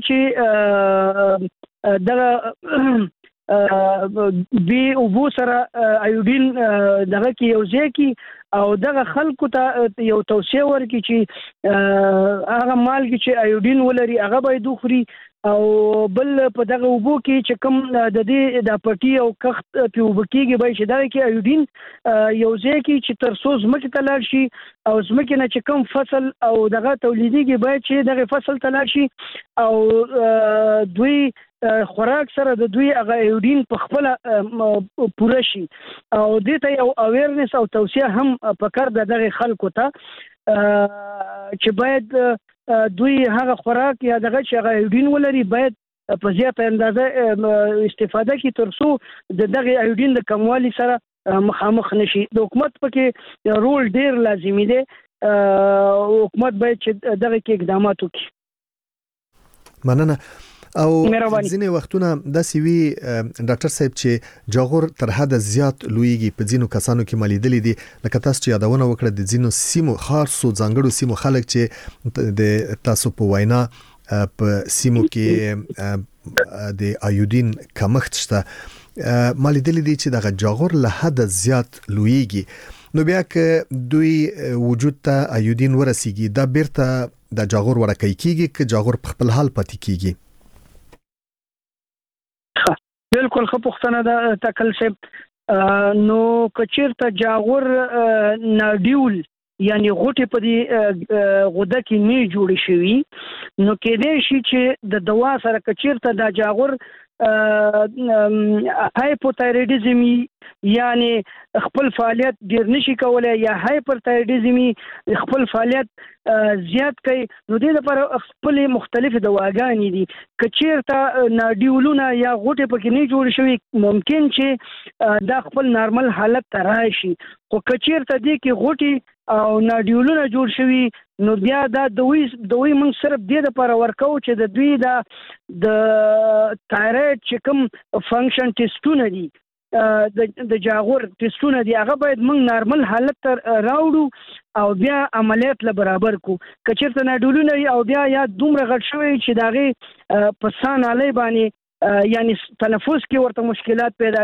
[SPEAKER 4] چې دغه بي اوبو سره ایودین دغه کې یو ځکه او دغه خلکو ته یو توصیه ورکړي چې هغه مال کې چې ایودین ولري هغه باید خوري او بل په دغه اوبو کې چې کوم د دې د پټي او کخت په اوبو کې به چې دغه کې ایودین یو ځکه چې تر څو زمکه تلل شي او زمکه نه چې کوم فصل او دغه تولیديږي باید چې دغه فصل تلل شي او دوی خوراک سره د دوی هغه ایودین په خپل پوره شي او دې ته یو اویرنس او توصیه هم پکار دغه خلکو ته چې باید دوی هغه خوراک یا دغه چې هغه ایودین ولري باید په زیاته اندازه استفاده کوي تر څو دغه ایودین د کموالي سره مخامخ نشي د حکومت پکې رول ډیر لازمي دی حکومت باید چې دغه کې اقدامات وکړي
[SPEAKER 1] مننه او ځینې وختونه د سیوی ډاکټر صاحب چې جاغور تر حد زیات لویږي په ځینو کسانو کې ملیدلې دي لکه تاسو چې یادونه وکړه د ځینو سیمو خاصو ځانګړو سیمو خلک چې د تاسو په وینا په سیمو کې د ایودین کمښت شته ملیدلې دي چې د جاغور له حد زیات لویږي نو بیا که دوی وجود ته ایودین ورسیږي دا بیرته د جاغور ورکه کیږي که جاغور په خپل حال پاتې کیږي
[SPEAKER 4] بالکل خو پښتنه د تکل صاحب نو کچیرته جاغور ناډیول یعنی غوټه په دې غوده کې نه جوړ شوی نو کېدې شي چې د دوا سره کچیرته د جاغور هایپوتایرویډیزم یعنی خپل فعالیت ډیر نشي کولای یا هایپرتایرویډیزم خپل فعالیت زیات کوي نو د لپاره خپل مختلف دواګانې دي کچیرته ناډیولونه یا غوټه پکې نه جوړ شوی ممکن چې دا خپل نارمل حالت ته راشي خو کچیرته دې کې غوټه او ناډیولونه جوړ شوی نو بیا دا دوی موږ صرف دې لپاره ورکو چې د دوی د تایرویډ چې کوم فنکشن ټیسټونه دي د جاغور ټیسټونه دي هغه باید موږ نارمل حالت ته راوړو او بیا عملیات له برابر کو کچیرته ناډیولونه او بیا یا دومره غټ شوی چې داغه په سان علی باندې یعنی تنفس کې ورته مشکلات پیدا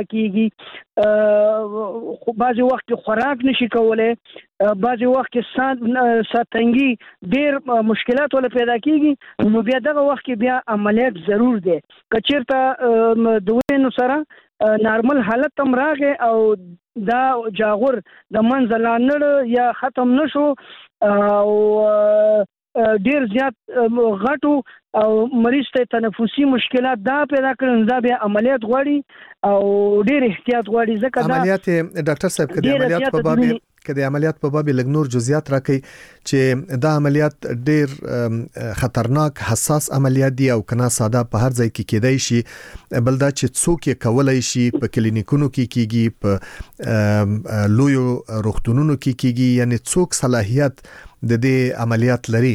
[SPEAKER 4] کیږي خو بعضی وخت کې خوراک نشي کولای بعضی وخت کې ساتنګي ډیر مشکلات ول پیدا کیږي نو بیا دغه وخت کې بیا عملیات ضرور دي کچیرته دوی سره نارمل حالت تم راغې او دا جاغور د منځ لاندې یا ختم نشو او ډیر زیات غټو او مریض ته تنفسي مشکلات دا پیدا کړي دا بیا عملیات غواړي او ډیر احتیاط غواړي ځکه دا
[SPEAKER 1] عملیات ډاکټر صاحب کدي عملیات په باب کدي عملیات په باب لګ نور جزئیات راکې چې دا عملیات ډیر خطرناک حساس عملیات دي او کنا ساده په هر ځای کې کېدای شي بل دا چې څوک یې کولای شي په کلینیکونو کې کیږي په لویو روغتونونو کې کیږي یعنی څوک صلاحیت د دې عملیات لري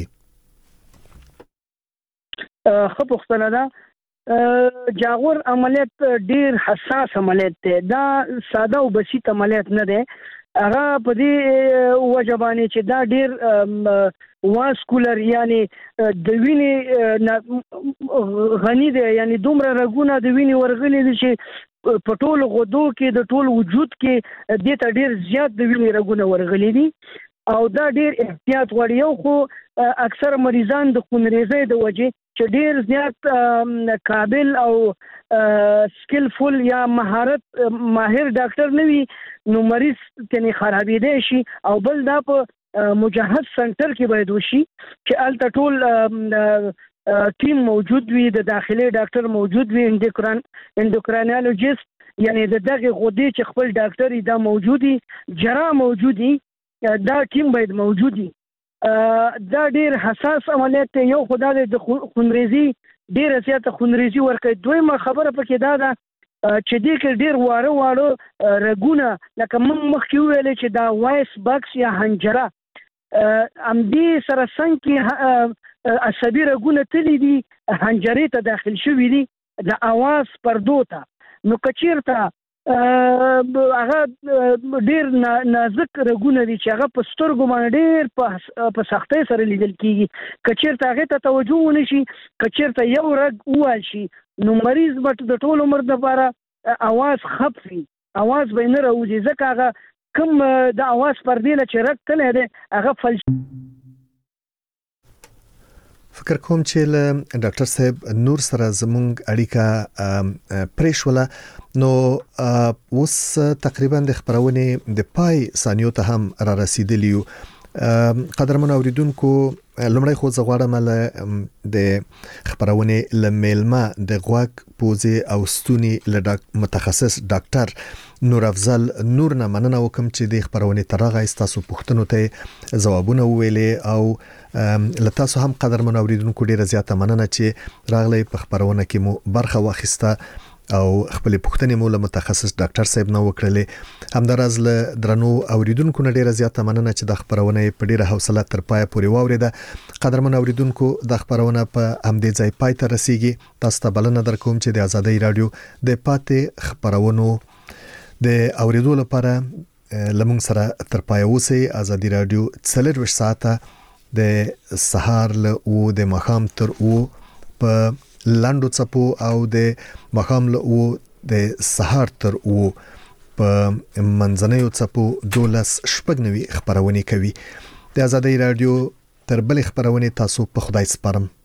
[SPEAKER 4] خو پښتنه دا جاغور عملیات ډیر حساس عملیات دی دا ساده او بسيط عملیات نه دی هغه په دې وجبانی چې دا ډیر واسکولر یعنی د وینې غنی دی یعنی دومره رګونه د وینې ورغلي دي چې په ټول غدو کې د ټول وجود کې د ته ډیر زیات د وینې رګونه ورغلي دي او دا ډیر احتیاط غواړي یو خو اکثر مریضان د خونریزۍ د وجې چې ډیر زیات قابل او سکیلفول یا ماهر ډاکټر نه وي نو مریض تنه خرابېدای شي او بل دا په مجهز سنټر کې باید وشي چې الته ټول ټیم موجود وي د داخلي ډاکټر موجود وي اندوکراینالوجیست یعنی د دغه غدې چې خپل ډاکټر دا موجودي جراح موجودي دا ټیم باید موجودي دا ډیر حساس عملیات یو خدای د خونریزي ډیر زیاته خونریزي ورکړي دویمه خبره پکې دا ده چې دې کې ډیر واره رګونه لکه موږ مخکې ویل چې دا وایس باکس یا حنجره ام دې سره څنګه عصبي رګونه تللی دي حنجرې ته داخل شوي دي د اواز پردو ته نو کچیرته هغه ډیر نازک رګونه دي چې هغه په سترګو باندې ډیر په سختۍ سره لیدل کیږي کچیرته هغه ته توجه ونشي کچیرته یو رګ ووال شي نو مریض به د ټول عمر لپاره اواز خفي اواز به نه راوځي ځکه هغه کوم د اواز پردې له چې رګ تللی دی هغه فلج
[SPEAKER 1] فکر کوم چې له ډاکټر صاحب نور سره زموږ اړیکه پریشوله نو اوس تقریبا د خبرونه د پای ثانیو ته هم را رسیدلیو قدرمن اوریدونکو لمړی خو زغواړم د خبرونه لملما د غوږ پوزه او ستوني له متخصص ډاکټر نور افضل نور نه مننه وکم چې د خبرونه ترغه استاسو پوښتنو ته جوابونه ویلې او لتاسو هم قدرمن اوریدونکو ډیره زیاته مننه چې راغلی په خبرونه کې مو برخه واخیسته او خپل پوښتنې مو له متخصص ډاکټر صاحب نو وکړلې. همدارز له درنو اوریدونکو نه ډیره زیاته مننه چې د خبرونه په ډیره حوصله تر پای پورې واوریده. قدرمن اوریدونکو د خبرونه په همدې ځای پای ته رسیږي. تاسو ته بلنه درکوم چې د آزادۍ رادیو د پاتې خبرونو د اوریدو لپاره لمون سره تر پای اوسئ. آزادۍ رادیو 24 ساعته د سهار له او د مخام تر او په لاندو چپو او د مخام له او د سهار تر او په منځنیو چپو 12:90 خبرونه کوي. د آزادۍ رادیو تر بل خبرونه تاسو په خدای سپارم.